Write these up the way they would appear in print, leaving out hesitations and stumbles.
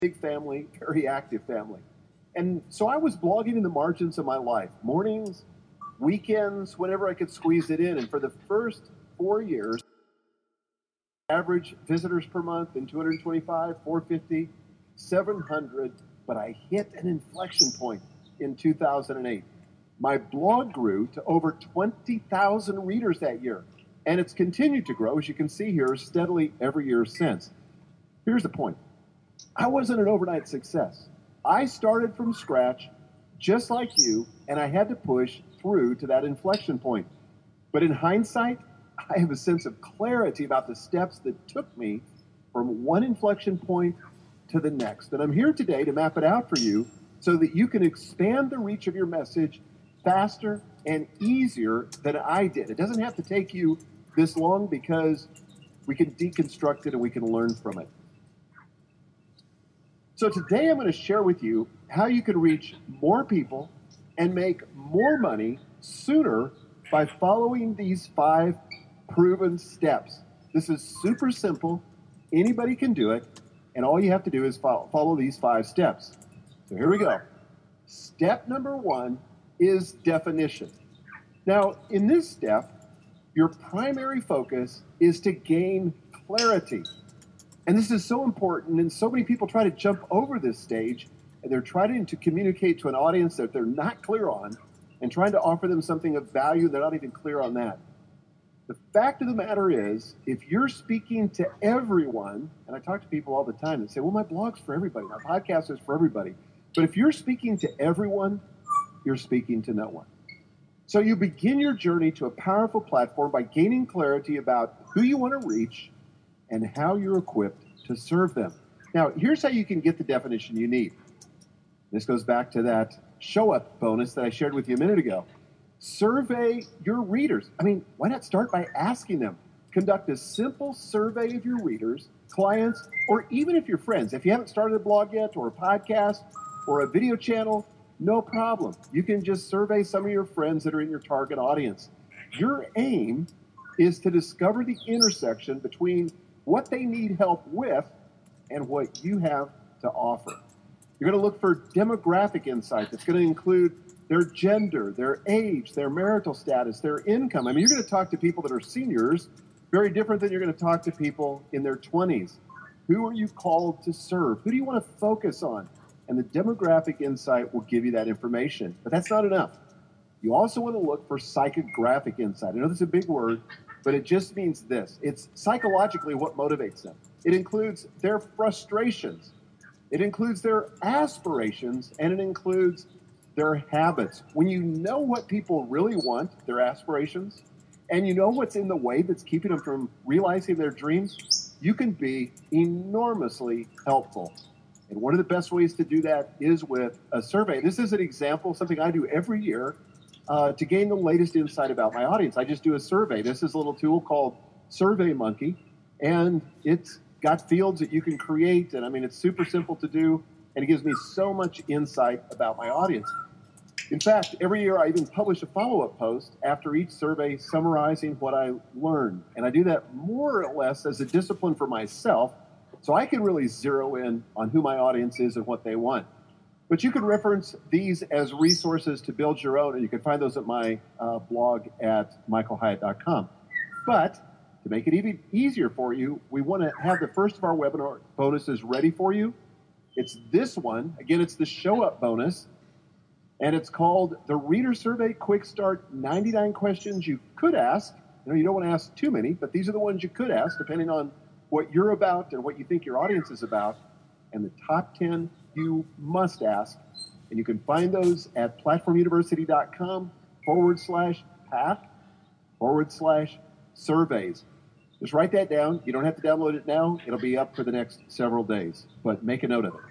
big family, very active family. And so I was blogging in the margins of my life, mornings, weekends, whenever I could squeeze it in. And for the first 4 years, average visitors per month in 225, 450, 700. But I hit an inflection point in 2008. My blog grew to over 20,000 readers that year. And it's continued to grow, as you can see here, steadily every year since. Here's the point. I wasn't an overnight success. I started from scratch, just like you, and I had to push through to that inflection point. But in hindsight, I have a sense of clarity about the steps that took me from one inflection point to the next. And I'm here today to map it out for you so that you can expand the reach of your message faster and easier than I did. It doesn't have to take you this long because we can deconstruct it and we can learn from it. So today I'm going to share with you how you can reach more people and make more money sooner by following these 5 proven steps. This is super simple. Anybody can do it. And all you have to do is follow these 5 steps. So here we go. Step number 1 is definition. Now, in this step, your primary focus is to gain clarity. And this is so important, and so many people try to jump over this stage, and they're trying to communicate to an audience that they're not clear on, and trying to offer them something of value, they're not even clear on that. The fact of the matter is, if you're speaking to everyone, and I talk to people all the time that say, well, my blog's for everybody, my podcast is for everybody. But if you're speaking to everyone, you're speaking to no one. So you begin your journey to a powerful platform by gaining clarity about who you want to reach and how you're equipped to serve them. Now, here's how you can get the definition you need. This goes back to that show up bonus that I shared with you a minute ago. Survey your readers. I mean, why not start by asking them? Conduct a simple survey of your readers, clients, or even if you're friends. If you haven't started a blog yet, or a podcast, or a video channel, no problem. You can just survey some of your friends that are in your target audience. Your aim is to discover the intersection between what they need help with and what you have to offer. You're going to look for demographic insight that's going to include their gender, their age, their marital status, their income. I mean, you're going to talk to people that are seniors, very different than you're going to talk to people in their 20s. Who are you called to serve? Who do you want to focus on? And the demographic insight will give you that information. But that's not enough. You also want to look for psychographic insight. I know that's a big word, but it just means this. It's psychologically what motivates them. It includes their frustrations. It includes their aspirations, and it includes their habits. When you know what people really want, their aspirations, and you know what's in the way that's keeping them from realizing their dreams, you can be enormously helpful. And one of the best ways to do that is with a survey. This is an example, something I do every year to gain the latest insight about my audience. I just do a survey. This is a little tool called SurveyMonkey, and it's got fields that you can create. And I mean, it's super simple to do, and it gives me so much insight about my audience. In fact, every year I even publish a follow-up post after each survey summarizing what I learned. And I do that more or less as a discipline for myself, so I can really zero in on who my audience is and what they want. But you can reference these as resources to build your own, and you can find those at my blog at michaelhyatt.com. But to make it even easier for you, we want to have the first of our webinar bonuses ready for you. It's this one. Again, it's the show up bonus, and it's called the Reader Survey Quick Start 99 Questions You Could Ask. You don't want to ask too many, but these are the ones you could ask depending on what you're about and what you think your audience is about, and the top 10 you must ask. And you can find those at platformuniversity.com/path/surveys. Just write that down. You don't have to download it now. It'll be up for the next several days, but make a note of it.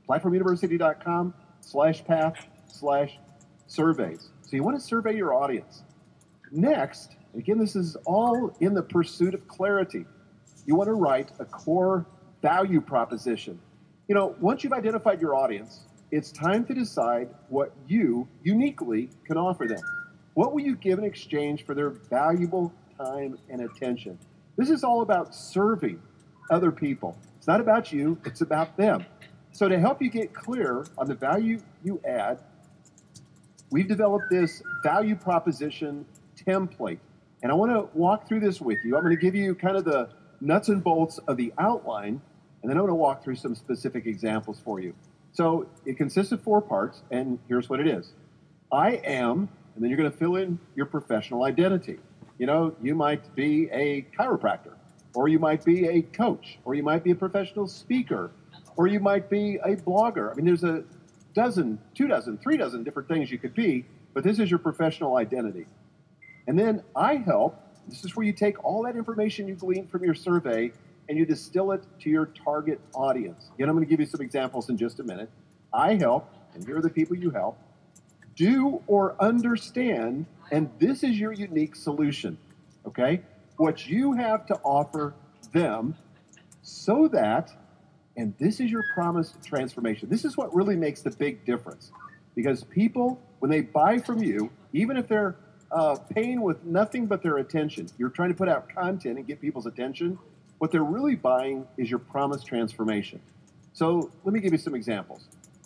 platformuniversity.com/path/surveys. So you want to survey your audience. Next, again, this is all in the pursuit of clarity. You want to write a core value proposition. Once you've identified your audience, it's time to decide what you uniquely can offer them. What will you give in exchange for their valuable time and attention? This is all about serving other people. It's not about you, it's about them. So to help you get clear on the value you add, we've developed this value proposition template. And I want to walk through this with you. I'm going to give you kind of the nuts and bolts of the outline, and then I'm going to walk through some specific examples for you. So it consists of 4 parts, and here's what it is. I am, and then you're going to fill in your professional identity. You know, you might be a chiropractor, or you might be a coach, or you might be a professional speaker, or you might be a blogger. I mean, there's a dozen, 2 dozen, 3 dozen different things you could be, but this is your professional identity. And then I help. This is where you take all that information you gleaned from your survey and you distill it to your target audience. Again, I'm going to give you some examples in just a minute. I help, and here are the people you help, do or understand, and this is your unique solution, okay? What you have to offer them so that, and this is your promised transformation. This is what really makes the big difference. Because people, when they buy from you, even if they're paying with nothing but their attention, you're trying to put out content and get people's attention, what they're really buying is your promised transformation. So let me give you some examples.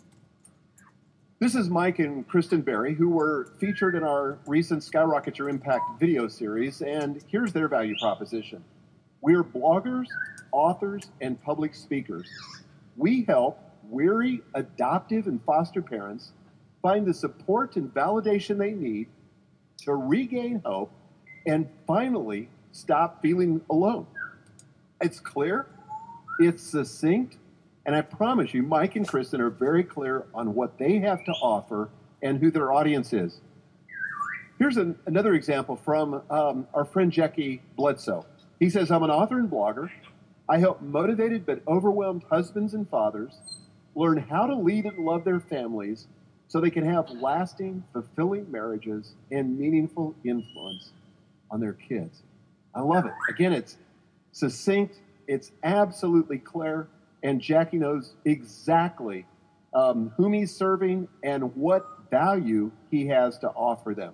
This is Mike and Kristen Berry, who were featured in our recent Skyrocket Your Impact video series, and here's their value proposition. We're bloggers, authors, and public speakers. We help weary, adoptive, and foster parents find the support and validation they need to regain hope and finally stop feeling alone. It's clear, it's succinct, and I promise you, Mike and Kristen are very clear on what they have to offer and who their audience is. Here's another example from our friend Jackie Bledsoe. He says, I'm an author and blogger. I help motivated but overwhelmed husbands and fathers learn how to lead and love their families so they can have lasting, fulfilling marriages and meaningful influence on their kids. I love it. Again, it's succinct, it's absolutely clear, and Jackie knows exactly whom he's serving and what value he has to offer them.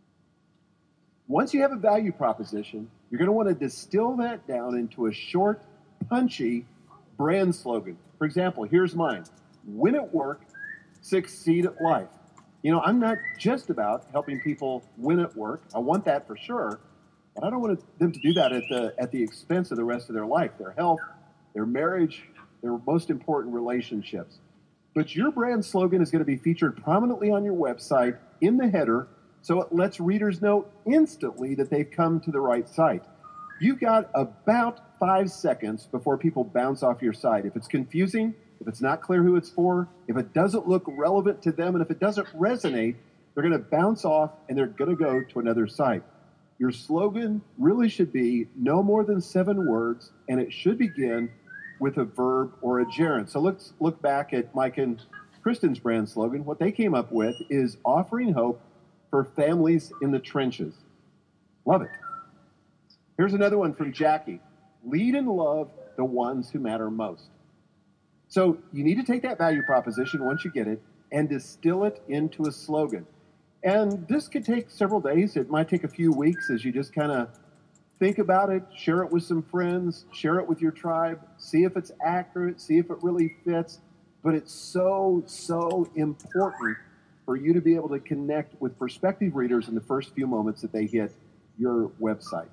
Once you have a value proposition, you're going to want to distill that down into a short, punchy brand slogan. For example, here's mine. Win at work, succeed at life. You know, I'm not just about helping people win at work. I want that for sure, but I don't want them to do that at the expense of the rest of their life, their health, their marriage, their most important relationships. But your brand slogan is going to be featured prominently on your website in the header, so it lets readers know instantly that they've come to the right site. You've got about 5 seconds before people bounce off your site. If it's confusing, if it's not clear who it's for, if it doesn't look relevant to them, and if it doesn't resonate, they're going to bounce off and they're going to go to another site. Your slogan really should be no more than 7 words, and it should begin with a verb or a gerund. So let's look back at Mike and Kristen's brand slogan. What they came up with is offering hope for families in the trenches. Love it. Here's another one from Jackie. Lead and love the ones who matter most. So you need to take that value proposition once you get it and distill it into a slogan. And this could take several days. It might take a few weeks as you just kind of think about it, share it with some friends, share it with your tribe, see if it's accurate, see if it really fits. But it's so, so important for you to be able to connect with prospective readers in the first few moments that they hit your website.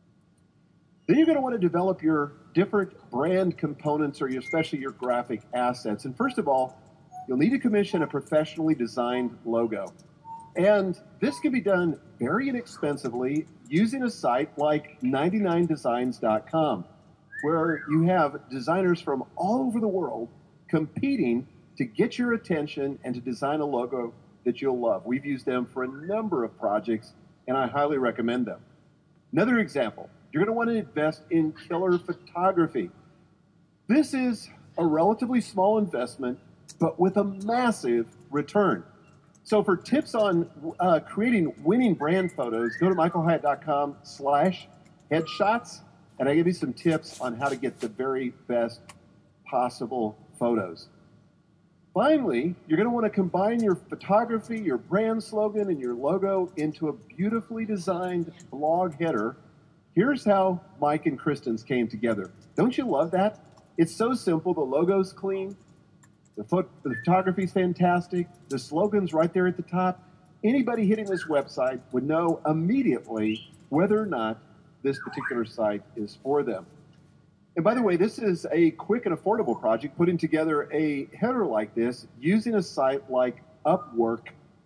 Then you're going to want to develop your different brand components or especially your graphic assets. And first of all, you'll need to commission a professionally designed logo. And this can be done very inexpensively using a site like 99designs.com, where you have designers from all over the world competing to get your attention and to design a logo that you'll love. We've used them for a number of projects, and I highly recommend them. Another example, you're going to want to invest in killer photography. This is a relatively small investment, but with a massive return. So for tips on creating winning brand photos, go to michaelhyatt.com/headshots, and I give you some tips on how to get the very best possible photos. Finally, you're going to want to combine your photography, your brand slogan, and your logo into a beautifully designed blog header. Here's how Mike and Kristen's came together. Don't you love that? It's so simple. The logo's clean. The photography is fantastic. The slogan's right there at the top. Anybody hitting this website would know immediately whether or not this particular site is for them. And by the way, this is a quick and affordable project, putting together a header like this using a site like Upwork,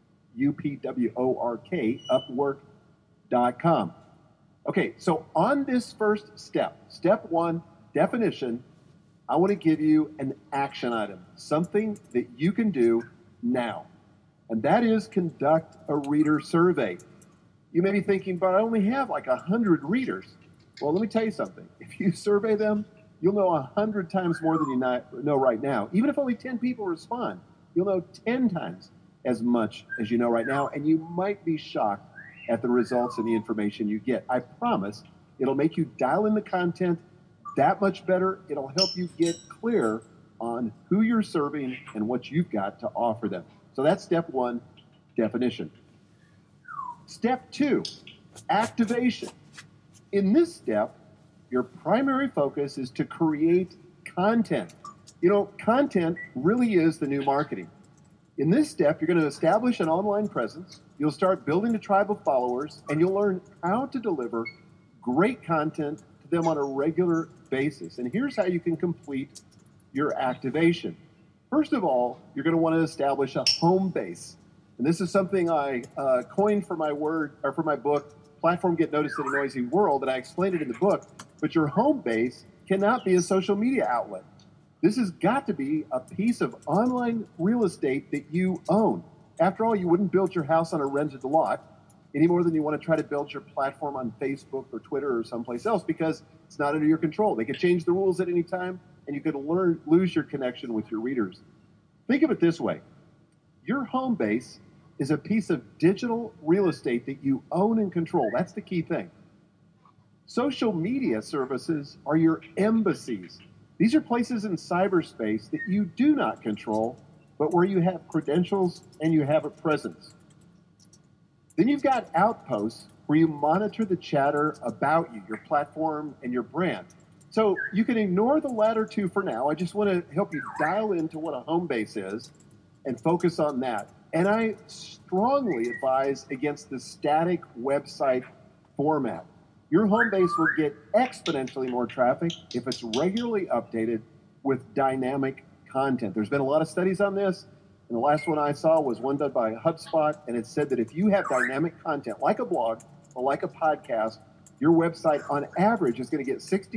Upwork, Upwork.com. Okay, so on this first step, step one, definition, I want to give you an action item, something that you can do now. And that is conduct a reader survey. You may be thinking, but I only have like 100 readers. Well, let me tell you something. If you survey them, you'll know 100 times more than you know right now. Even if only 10 people respond, you'll know 10 times as much as you know right now, and you might be shocked at the results and the information you get. I promise it'll make you dial in the content that much better. It'll help you get clear on who you're serving and what you've got to offer them. So that's step one, definition. Step two, activation. In this step, your primary focus is to create content. You know, content really is the new marketing. In this step, you're going to establish an online presence, you'll start building a tribe of followers, and you'll learn how to deliver great content to them on a regular basis. And here's how you can complete your activation. First of all, you're going to want to establish a home base. And this is something I coined for my book, Platform Get Noticed in a Noisy World, and I explained it in the book. But your home base cannot be a social media outlet. This has got to be a piece of online real estate that you own. After all, you wouldn't build your house on a rented lot any more than you want to try to build your platform on Facebook or Twitter or someplace else, because it's not under your control. They could change the rules at any time, and you could lose your connection with your readers. Think of it this way. Your home base is a piece of digital real estate that you own and control. That's the key thing. Social media services are your embassies. These are places in cyberspace that you do not control, but where you have credentials and you have a presence. Then you've got outposts where you monitor the chatter about you, your platform, and your brand. So you can ignore the latter two for now. I just want to help you dial into what a home base is and focus on that. And I strongly advise against the static website format. Your home base will get exponentially more traffic if it's regularly updated with dynamic content. There's been a lot of studies on this, and the last one I saw was one done by HubSpot, and it said that if you have dynamic content, like a blog or like a podcast, your website on average is going to get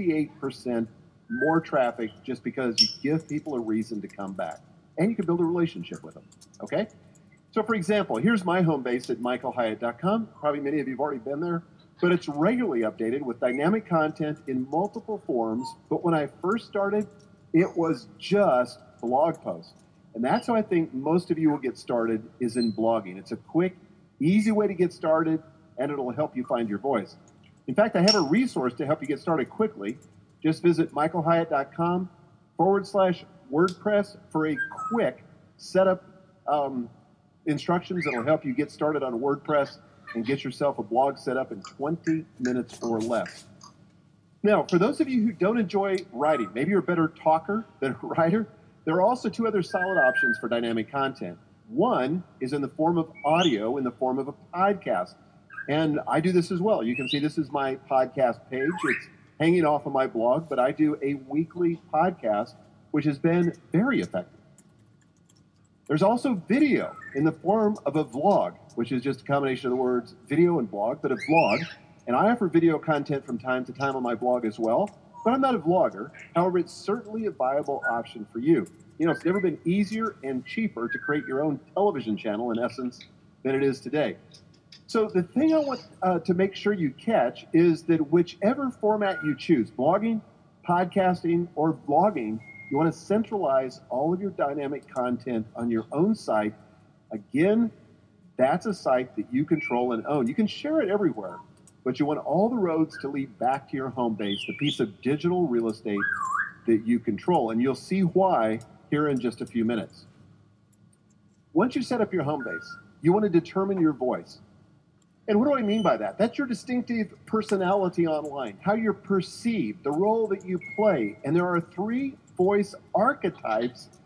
68% more traffic just because you give people a reason to come back. And you can build a relationship with them, okay? So for example, here's my home base at michaelhyatt.com. Probably many of you have already been there, but it's regularly updated with dynamic content in multiple forms. But when I first started, it was just blog posts. And that's how I think most of you will get started, is in blogging. It's a quick, easy way to get started, and it'll help you find your voice. In fact, I have a resource to help you get started quickly. Just visit michaelhyatt.com/WordPress for a quick setup instructions that'll help you get started on WordPress and get yourself a blog set up in 20 minutes or less. Now, for those of you who don't enjoy writing, maybe you're a better talker than a writer, there are also two other solid options for dynamic content. One is in the form of audio, in the form of a podcast. And I do this as well. You can see this is my podcast page. It's hanging off of my blog, but I do a weekly podcast, which has been very effective. There's also video in the form of a vlog, which is just a combination of the words video and blog, but a vlog. And I offer video content from time to time on my blog as well, but I'm not a vlogger. However, it's certainly a viable option for you. You know, it's never been easier and cheaper to create your own television channel, in essence, than it is today. So the thing I want to make sure you catch is that whichever format you choose, blogging, podcasting, or vlogging, you want to centralize all of your dynamic content on your own site. Again, that's a site that you control and own. You can share it everywhere, but you want all the roads to lead back to your home base, the piece of digital real estate that you control. And you'll see why here in just a few minutes. Once you set up your home base, you want to determine your voice. And what do I mean by that? That's your distinctive personality online, how you're perceived, the role that you play. And there are 3 voice archetypes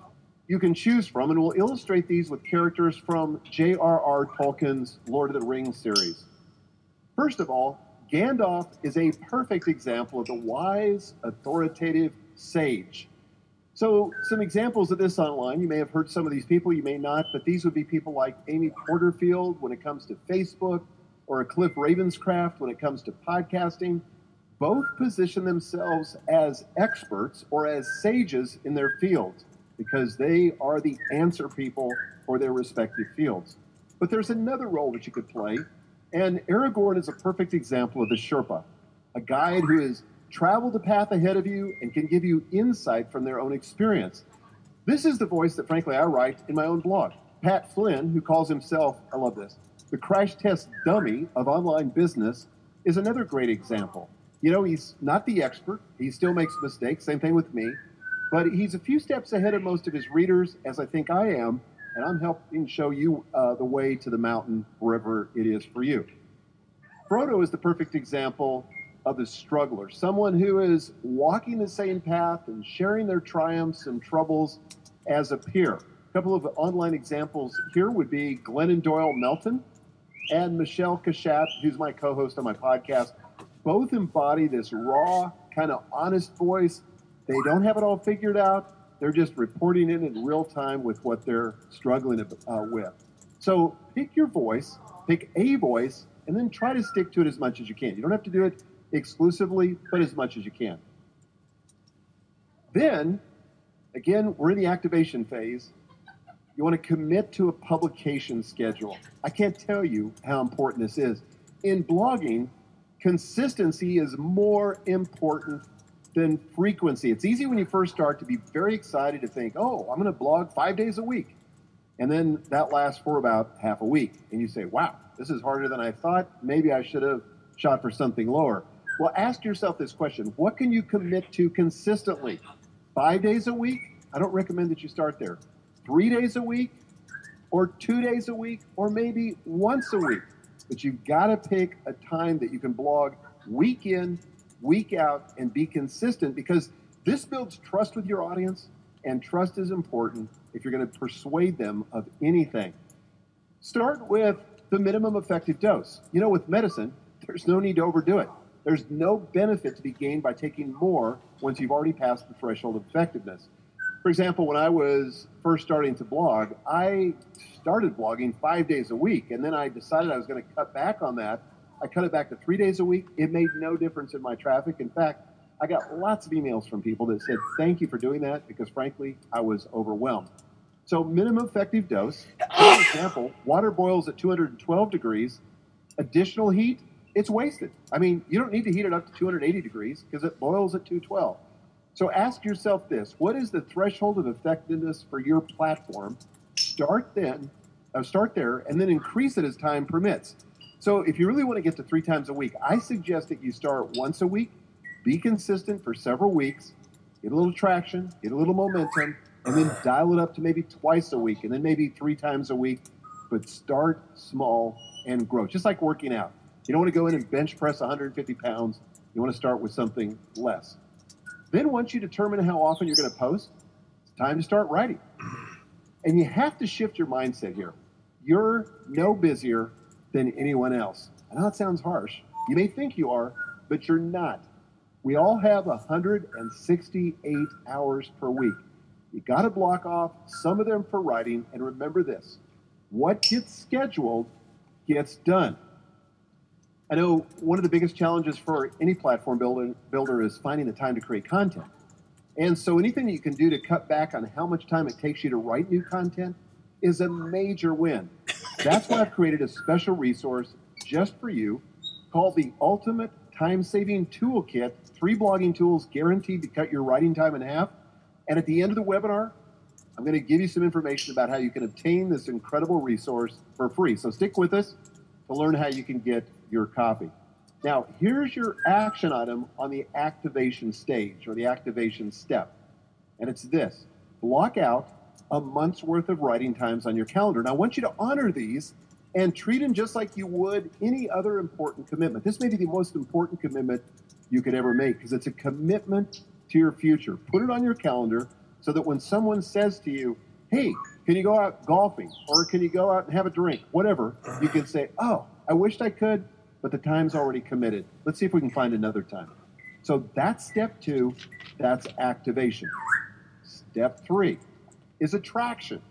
you can choose from, and we'll illustrate these with characters from J.R.R. Tolkien's Lord of the Rings series. First of all, Gandalf is a perfect example of the wise, authoritative sage. So some examples of this online, you may have heard some of these people, you may not, but these would be people like Amy Porterfield when it comes to Facebook, or a Cliff Ravenscraft when it comes to podcasting. Both position themselves as experts or as sages in their fields because they are the answer people for their respective fields. But there's another role that you could play, and Aragorn is a perfect example of the Sherpa, a guide who has traveled the path ahead of you and can give you insight from their own experience. This is the voice that, frankly, I write in my own blog. Pat Flynn, who calls himself, I love this, the crash test dummy of online business, is another great example. You know, he's not the expert. He still makes mistakes. Same thing with me. But he's a few steps ahead of most of his readers, as I think I am, and I'm helping show you the way to the mountain wherever it is for you. Frodo is the perfect example of the struggler, someone who is walking the same path and sharing their triumphs and troubles as a peer. A couple of online examples here would be Glennon Doyle Melton and Michelle Kashat, who's my co-host on my podcast. Both embody this raw, kind of honest voice. They don't have it all figured out. They're just reporting in real time with what they're struggling with. So pick your voice, pick a voice, and then try to stick to it as much as you can. You don't have to do it exclusively, but as much as you can. Then, again, we're in the activation phase. You want to commit to a publication schedule. I can't tell you how important this is. In blogging, consistency is more important than frequency. It's easy when you first start to be very excited to think, oh, I'm going to blog 5 days a week. And then that lasts for about half a week. And you say, wow, this is harder than I thought. Maybe I should have shot for something lower. Well, ask yourself this question. What can you commit to consistently? 5 days a week? I don't recommend that you start there. 3 days a week? Or 2 days a week? Or maybe once a week? But you've got to pick a time that you can blog week in, week out, and be consistent, because this builds trust with your audience, and trust is important if you're going to persuade them of anything. Start with the minimum effective dose. You know, with medicine, there's no need to overdo it. There's no benefit to be gained by taking more once you've already passed the threshold of effectiveness. For example, when I was first starting to blog, I started blogging 5 days a week, and then I decided I was going to cut back on that. I cut it back to 3 days a week. It made no difference in my traffic. In fact, I got lots of emails from people that said, thank you for doing that, because frankly, I was overwhelmed. So minimum effective dose. For example, water boils at 212 degrees. Additional heat, it's wasted. I mean, you don't need to heat it up to 280 degrees because it boils at 212. So ask yourself this: what is the threshold of effectiveness for your platform? Start there, and then increase it as time permits. So if you really want to get to 3 times a week, I suggest that you start once a week, be consistent for several weeks, get a little traction, get a little momentum, and then dial it up to maybe twice a week, and then maybe 3 times a week. But start small and grow, just like working out. You don't want to go in and bench press 150 pounds. You want to start with something less. Then once you determine how often you're going to post, it's time to start writing. And you have to shift your mindset here. You're no busier than anyone else. I know it sounds harsh. You may think you are, but you're not. We all have 168 hours per week. You got to block off some of them for writing, and remember this: what gets scheduled gets done. I know one of the biggest challenges for any platform builder is finding the time to create content. And so anything that you can do to cut back on how much time it takes you to write new content is a major win. That's why I've created a special resource just for you called the Ultimate Time-Saving Toolkit, 3 blogging tools guaranteed to cut your writing time in half. And at the end of the webinar, I'm going to give you some information about how you can obtain this incredible resource for free. So stick with us to learn how you can get your copy. Now, here's your action item on the activation stage, or the activation step. And it's this: block out a month's worth of writing times on your calendar. Now, I want you to honor these and treat them just like you would any other important commitment. This may be the most important commitment you could ever make, because it's a commitment to your future. Put it on your calendar so that when someone says to you, hey, can you go out golfing? Or can you go out and have a drink? Whatever. You can say, oh, I wished I could, but the time's already committed. Let's see if we can find another time. So that's step 2. That's activation. Step 3 is attraction.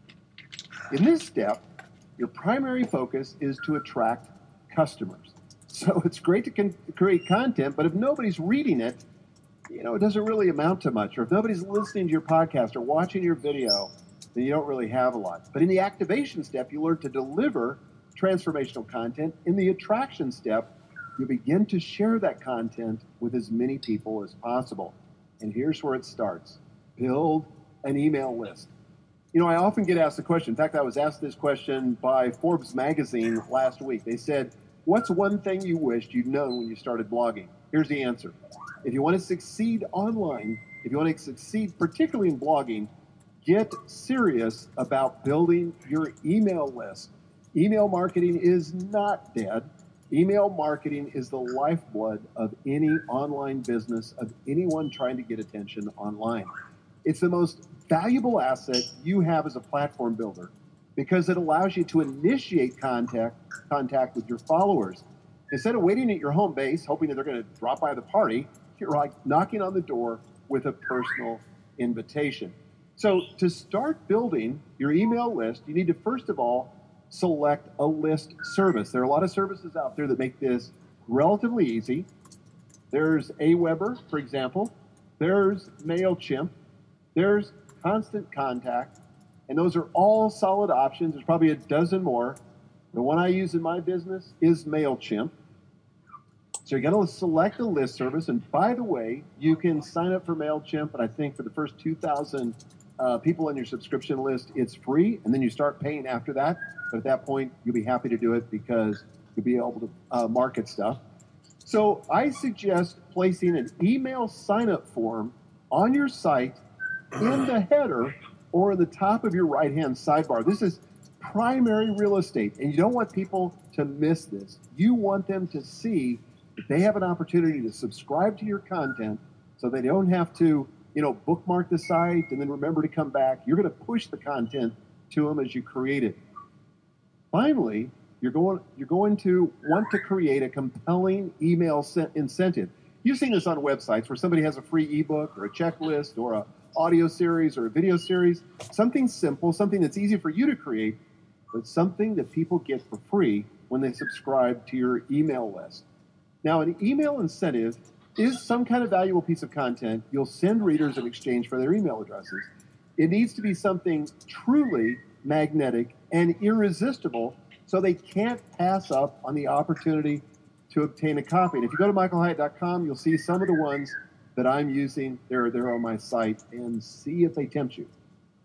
In this step, your primary focus is to attract customers. So it's great to create content, but if nobody's reading it, it doesn't really amount to much. Or if nobody's listening to your podcast or watching your video, then you don't really have a lot. But in the activation step, you learn to deliver transformational content. In the attraction step, you begin to share that content with as many people as possible. And here's where it starts. Build an email list. I often get asked the question. In fact, I was asked this question by Forbes magazine last week. They said, what's one thing you wished you'd known when you started blogging? Here's the answer. If you want to succeed online, if you want to succeed particularly in blogging, get serious about building your email list. Email marketing is not dead. Email marketing is the lifeblood of any online business, of anyone trying to get attention online. It's the most valuable asset you have as a platform builder because it allows you to initiate contact with your followers. Instead of waiting at your home base, hoping that they're going to drop by the party, you're like knocking on the door with a personal invitation. So to start building your email list, you need to first of all select a list service. There are a lot of services out there that make this relatively easy. There's Aweber, for example. There's MailChimp. There's Constant Contact. And those are all solid options. There's probably a dozen more. The one I use in my business is MailChimp. So you got to select a list service. And by the way, you can sign up for MailChimp. And I think for the first 2,000 people on your subscription list, it's free. And then you start paying after that. But at that point, you'll be happy to do it because you'll be able to market stuff. So I suggest placing an email sign-up form on your site in the header or in the top of your right-hand sidebar. This is primary real estate, and you don't want people to miss this. You want them to see that they have an opportunity to subscribe to your content so they don't have to, bookmark the site and then remember to come back. You're going to push the content to them as you create it. Finally, you're going to want to create a compelling email incentive. You've seen this on websites where somebody has a free ebook or a checklist or an audio series or a video series. Something simple, something that's easy for you to create, but something that people get for free when they subscribe to your email list. Now, an email incentive is some kind of valuable piece of content you'll send readers in exchange for their email addresses. It needs to be something truly magnetic and irresistible so they can't pass up on the opportunity to obtain a copy. And if you go to michaelhyatt.com, you'll see some of the ones that I'm using. They're on my site, and see if they tempt you.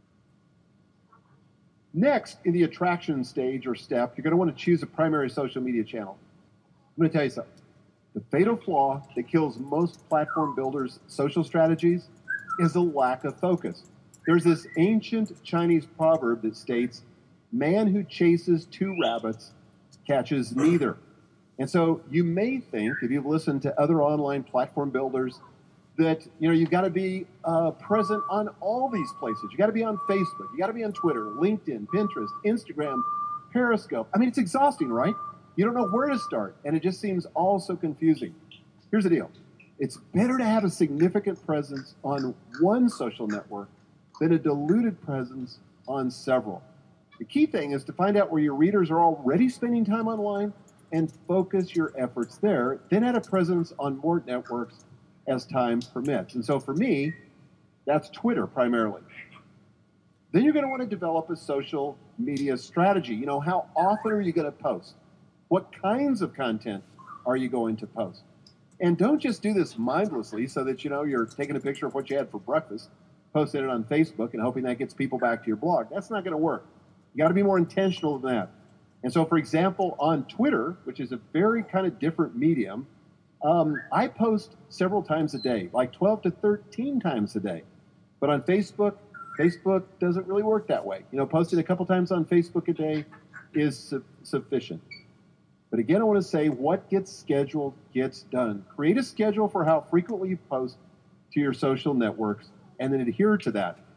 Next, in the attraction stage or step, you're going to want to choose a primary social media channel. I'm going to tell you something. The fatal flaw that kills most platform builders' social strategies is a lack of focus. There's this ancient Chinese proverb that states, man who chases 2 rabbits catches neither. And so you may think, if you've listened to other online platform builders, that you've got to be present on all these places. You got to be on Facebook. You got to be on Twitter, LinkedIn, Pinterest, Instagram, Periscope. I mean, it's exhausting, right? You don't know where to start, and it just seems all so confusing. Here's the deal. It's better to have a significant presence on one social network than a diluted presence on several. The key thing is to find out where your readers are already spending time online and focus your efforts there, then add a presence on more networks as time permits. And so for me, that's Twitter primarily. Then you're going to want to develop a social media strategy. How often are you going to post? What kinds of content are you going to post? And don't just do this mindlessly so that, you're taking a picture of what you had for breakfast, posting it on Facebook and hoping that gets people back to your blog. That's not going to work. You got to be more intentional than that. And so, for example, on Twitter, which is a very kind of different medium, I post several times a day, like 12 to 13 times a day. But on Facebook doesn't really work that way. Posting a couple times on Facebook a day is sufficient. But again, I want to say what gets scheduled gets done. Create a schedule for how frequently you post to your social networks and then adhere to that.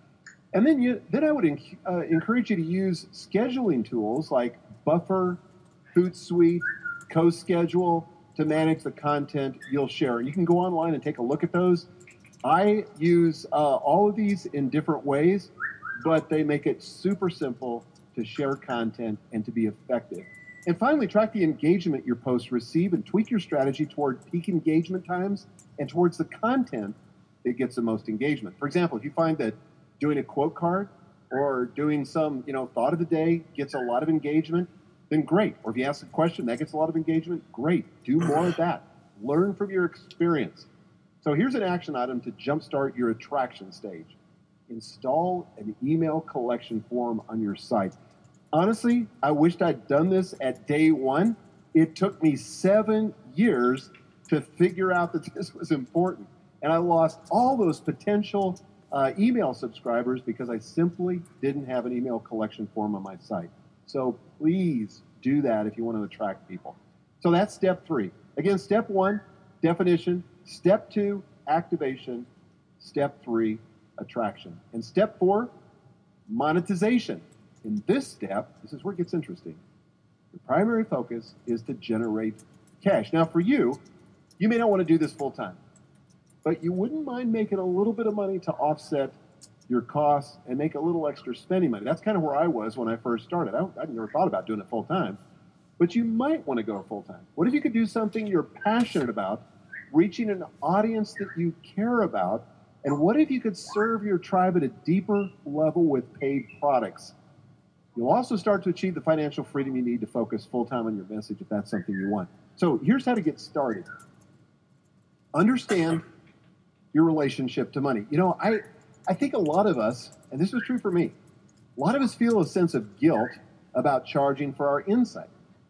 And then I would encourage you to use scheduling tools like Buffer, Hootsuite, CoSchedule to manage the content you'll share. And you can go online and take a look at those. I use all of these in different ways, but they make it super simple to share content and to be effective. And finally, track the engagement your posts receive and tweak your strategy toward peak engagement times and towards the content that gets the most engagement. For example, if you find that doing a quote card or doing some, thought of the day gets a lot of engagement, then great. Or if you ask a question that gets a lot of engagement, great. Do more of that. Learn from your experience. So here's an action item to jumpstart your attraction stage. Install an email collection form on your site. Honestly, I wished I'd done this at day one. It took me 7 years to figure out that this was important. And I lost all those potential email subscribers because I simply didn't have an email collection form on my site. So please do that if you want to attract people. So that's step 3. Again, step 1, definition. Step 2, activation. Step 3, attraction. And step 4, monetization. In this step, this is where it gets interesting. The primary focus is to generate cash. Now, for you may not want to do this full time, but you wouldn't mind making a little bit of money to offset your costs and make a little extra spending money. That's kind of where I was when I first started. I never thought about doing it full time, but you might want to go full time. What if you could do something you're passionate about, reaching an audience that you care about, and what if you could serve your tribe at a deeper level with paid products? You'll also start to achieve the financial freedom you need to focus full-time on your message if that's something you want. So here's how to get started. Understand your relationship to money. I think a lot of us, and this was true for me, a lot of us feel a sense of guilt about charging for our insight.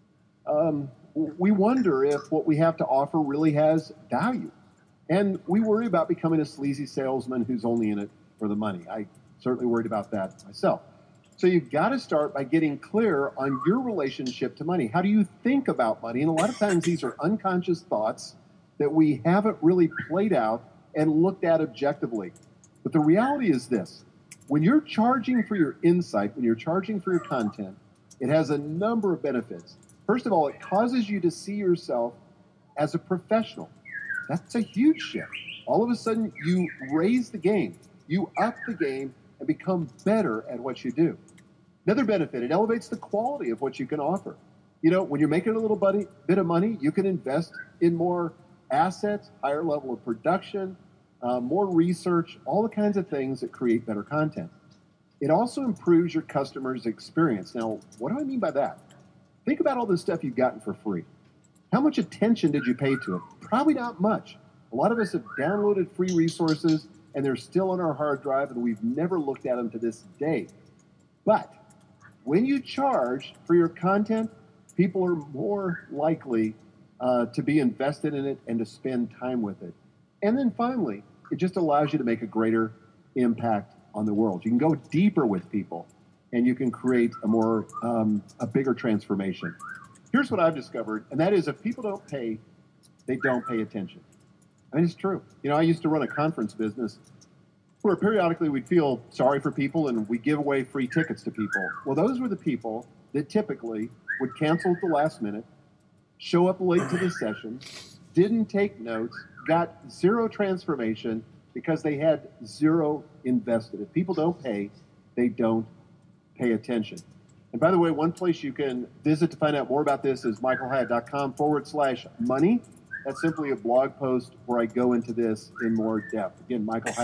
We wonder if what we have to offer really has value. And we worry about becoming a sleazy salesman who's only in it for the money. I certainly worried about that myself. So you've got to start by getting clear on your relationship to money. How do you think about money? And a lot of times these are unconscious thoughts that we haven't really played out and looked at objectively. But the reality is this. When you're charging for your insight, when you're charging for your content, it has a number of benefits. First of all, it causes you to see yourself as a professional. That's a huge shift. All of a sudden, you raise the game. You up the game and become better at what you do. Another benefit, it elevates the quality of what you can offer. When you're making a little bit of money, you can invest in more assets, higher level of production, more research, all the kinds of things that create better content. It also improves your customer's experience. Now, what do I mean by that? Think about all the stuff you've gotten for free. How much attention did you pay to it? Probably not much. A lot of us have downloaded free resources, and they're still on our hard drive, and we've never looked at them to this day. But when you charge for your content, people are more likely to be invested in it and to spend time with it. And then finally, it just allows you to make a greater impact on the world. You can go deeper with people, and you can create a bigger transformation. Here's what I've discovered, and that is if people don't pay, they don't pay attention. I mean, it's true. I used to run a conference business where periodically we'd feel sorry for people and we'd give away free tickets to people. Well, those were the people that typically would cancel at the last minute, show up late to the session, didn't take notes, got zero transformation because they had zero invested. If people don't pay, they don't pay attention. And by the way, one place you can visit to find out more about this is michaelhyatt.com/money. That's simply a blog post where I go into this in more depth. Again,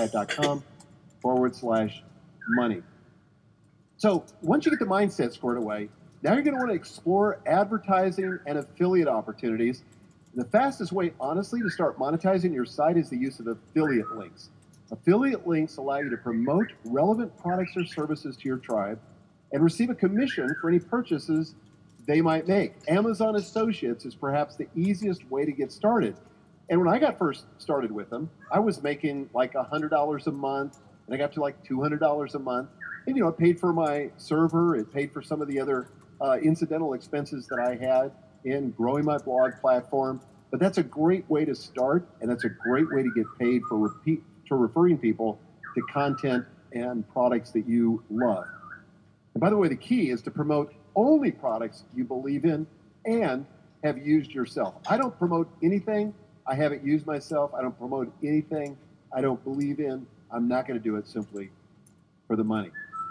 michaelhyatt.com/money. So once you get the mindset squared away, now you're going to want to explore advertising and affiliate opportunities. The fastest way, honestly, to start monetizing your site is the use of affiliate links. Affiliate links allow you to promote relevant products or services to your tribe and receive a commission for any purchases they might make. Amazon Associates is perhaps the easiest way to get started. And when I got first started with them, I was making like $100 a month, and I got to like $200 a month. And, it paid for my server. It paid for some of the other incidental expenses that I had in growing my blog platform. But that's a great way to start, and that's a great way to get paid for referring people to content and products that you love. And by the way, the key is to promote only products you believe in and have used yourself. I don't promote anything I haven't used myself. I don't promote anything I don't believe in. I'm not going to do it simply for the money.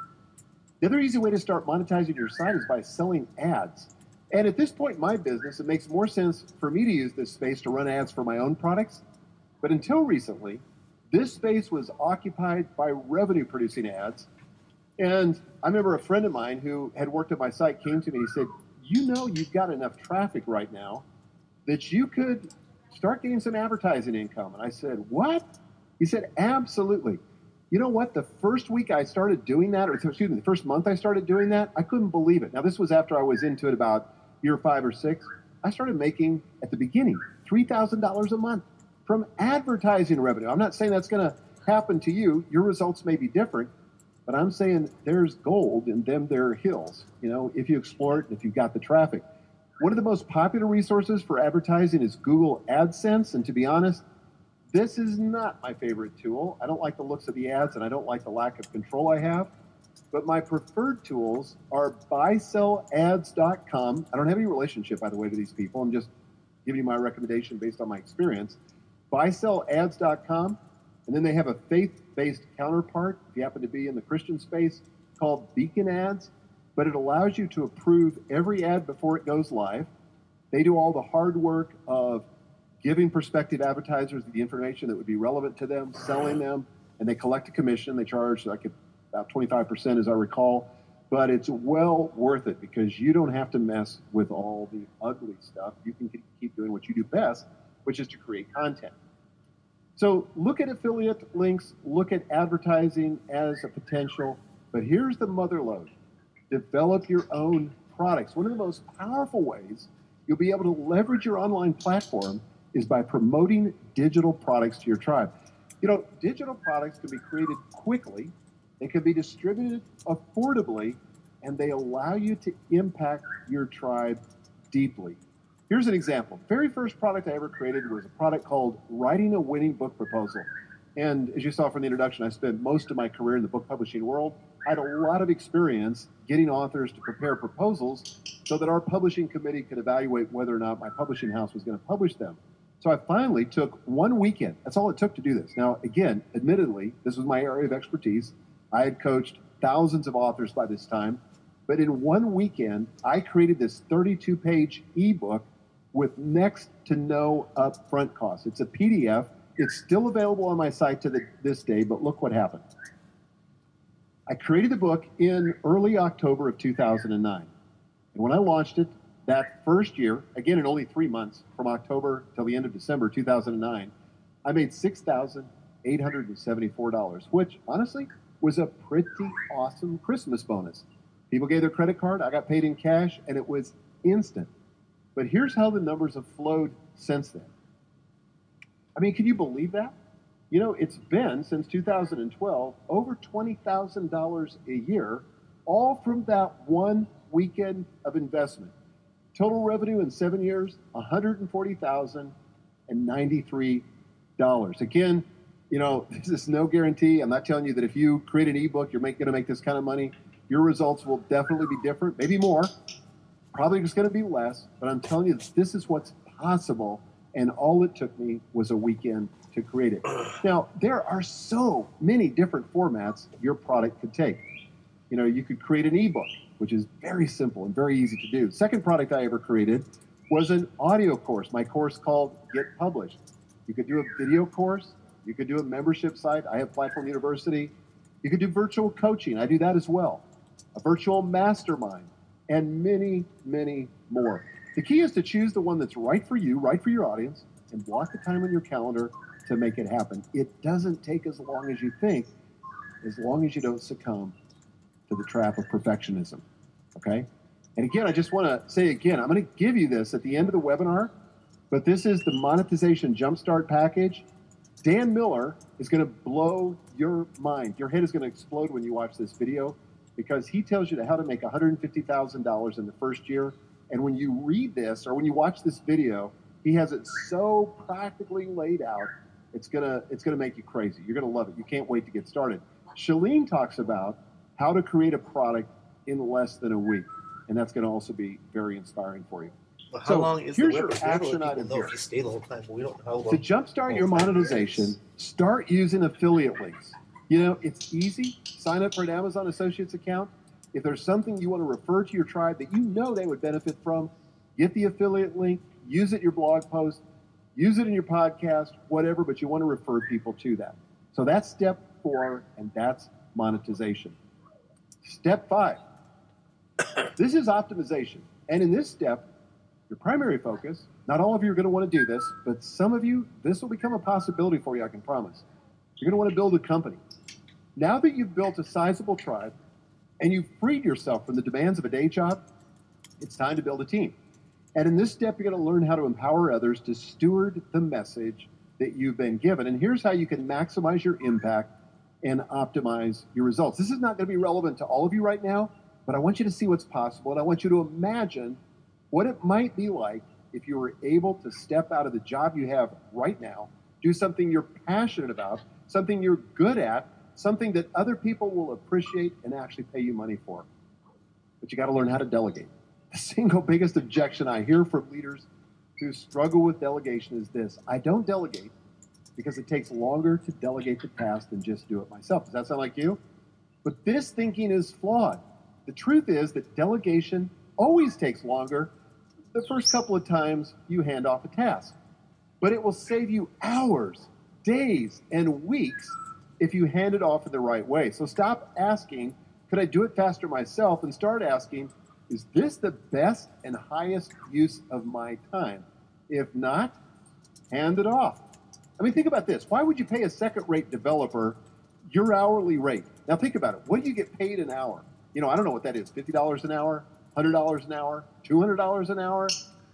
The other easy way to start monetizing your site is by selling ads. And at this point in my business, it makes more sense for me to use this space to run ads for my own products. But until recently, this space was occupied by revenue-producing ads. And I remember a friend of mine who had worked at my site came to me and he said, you know you've got enough traffic right now that you could start getting some advertising income. And I said, what? He said, absolutely. You know what? The first week I started doing that, or excuse me, the first month I started doing that, I couldn't believe it. Now, this was after I was into it about year 5 or 6. I started making, at the beginning, $3,000 a month from advertising revenue. I'm not saying that's going to happen to you. Your results may be different, but I'm saying there's gold in them there hills, you know, if you explore it and if you've got the traffic. One of the most popular resources for advertising is Google AdSense, and to be honest, this is not my favorite tool. I don't like the looks of the ads, and I don't like the lack of control I have. But my preferred tools are buysellads.com. I don't have any relationship, by the way, to these people. I'm just giving you my recommendation based on my experience. Buysellads.com. And then they have a faith-based counterpart, if you happen to be in the Christian space, called Beacon Ads. But it allows you to approve every ad before it goes live. They do all the hard work of giving prospective advertisers the information that would be relevant to them, selling them, and they collect a commission. They charge like about 25%, as I recall. But it's well worth it because you don't have to mess with all the ugly stuff. You can keep doing what you do best, which is to create content. So look at affiliate links, look at advertising as a potential. But here's the mother lode. Develop your own products. One of the most powerful ways you'll be able to leverage your online platform is by promoting digital products to your tribe. You know, digital products can be created quickly, they can be distributed affordably, and they allow you to impact your tribe deeply. Here's an example. The very first product I ever created was a product called Writing a Winning Book Proposal. And as you saw from the introduction, I spent most of my career in the book publishing world. I had a lot of experience getting authors to prepare proposals so that our publishing committee could evaluate whether or not my publishing house was going to publish them. So I finally took one weekend. That's all it took to do this. Now, again, admittedly, this was my area of expertise. I had coached thousands of authors by this time. But in one weekend, I created this 32-page ebook with next to no upfront costs. It's a PDF. It's still available on my site to this day, but look what happened. I created the book in early October of 2009. And when I launched it that first year, again in only 3 months, from October till the end of December 2009, I made $6,874, which honestly was a pretty awesome Christmas bonus. People gave their credit card, I got paid in cash, and it was instant. But here's how the numbers have flowed since then. I mean, can you believe that? You know, it's been, since 2012, over $20,000 a year, all from that one weekend of investment. Total revenue in 7 years, $140,093. Again, you know, this is no guarantee. I'm not telling you that if you create an ebook, you're going to make this kind of money. Your results will definitely be different, maybe more. Probably just going to be less. But I'm telling you, this is what's possible. And all it took me was a weekend to create it. Now, there are so many different formats your product could take. You know, you could create an ebook, which is very simple and very easy to do. Second product I ever created was an audio course, my course called Get Published. You could do a video course. You could do a membership site. I have Platform University. You could do virtual coaching. I do that as well. A virtual mastermind, and many, many more. The key is to choose the one that's right for you, right for your audience, and block the time on your calendar to make it happen. It doesn't take as long as you think, as long as you don't succumb to the trap of perfectionism, okay? And again, I just want to say again, I'm going to give you this at the end of the webinar, but this is the Monetization Jumpstart package. Dan Miller is going to blow your mind. Your head is going to explode when you watch this video because he tells you how to make $150,000 in the first year. And when you read this or when you watch this video, he has it so practically laid out, it's gonna make you crazy. You're gonna love it. You can't wait to get started. Shalene talks about how to create a product in less than a week. And that's going to also be very inspiring for you. Well, how long is here's the your webinar? action item here. If you stay the whole time, but we don't know how long. To jumpstart your monetization, start using affiliate links. You know, it's easy. Sign up for an Amazon Associates account. If there's something you want to refer to your tribe that you know they would benefit from, get the affiliate link, use it in your blog post, use it in your podcast, whatever, but you want to refer people to that. So that's step 4, and that's monetization. Step 5. This is optimization. And in this step, your primary focus, not all of you are going to want to do this, but some of you, this will become a possibility for you, I can promise. You're going to want to build a company. Now that you've built a sizable tribe and you've freed yourself from the demands of a day job, it's time to build a team. And in this step, you're going to learn how to empower others to steward the message that you've been given. And here's how you can maximize your impact and optimize your results. This is not going to be relevant to all of you right now, but I want you to see what's possible, and I want you to imagine what it might be like if you were able to step out of the job you have right now, do something you're passionate about, something you're good at, something that other people will appreciate and actually pay you money for. But you got to learn how to delegate. The single biggest objection I hear from leaders who struggle with delegation is this: I don't delegate because it takes longer to delegate the task than just do it myself. Does that sound like you? But this thinking is flawed. The truth is that delegation always takes longer the first couple of times you hand off a task. But it will save you hours, days, and weeks if you hand it off in the right way. So stop asking, could I do it faster myself? And start asking, is this the best and highest use of my time? If not, hand it off. I mean, think about this. Why would you pay a second-rate developer your hourly rate? Now think about it. What do you get paid an hour? You know, I don't know what that is. $50 an hour, $100 an hour, $200 an hour.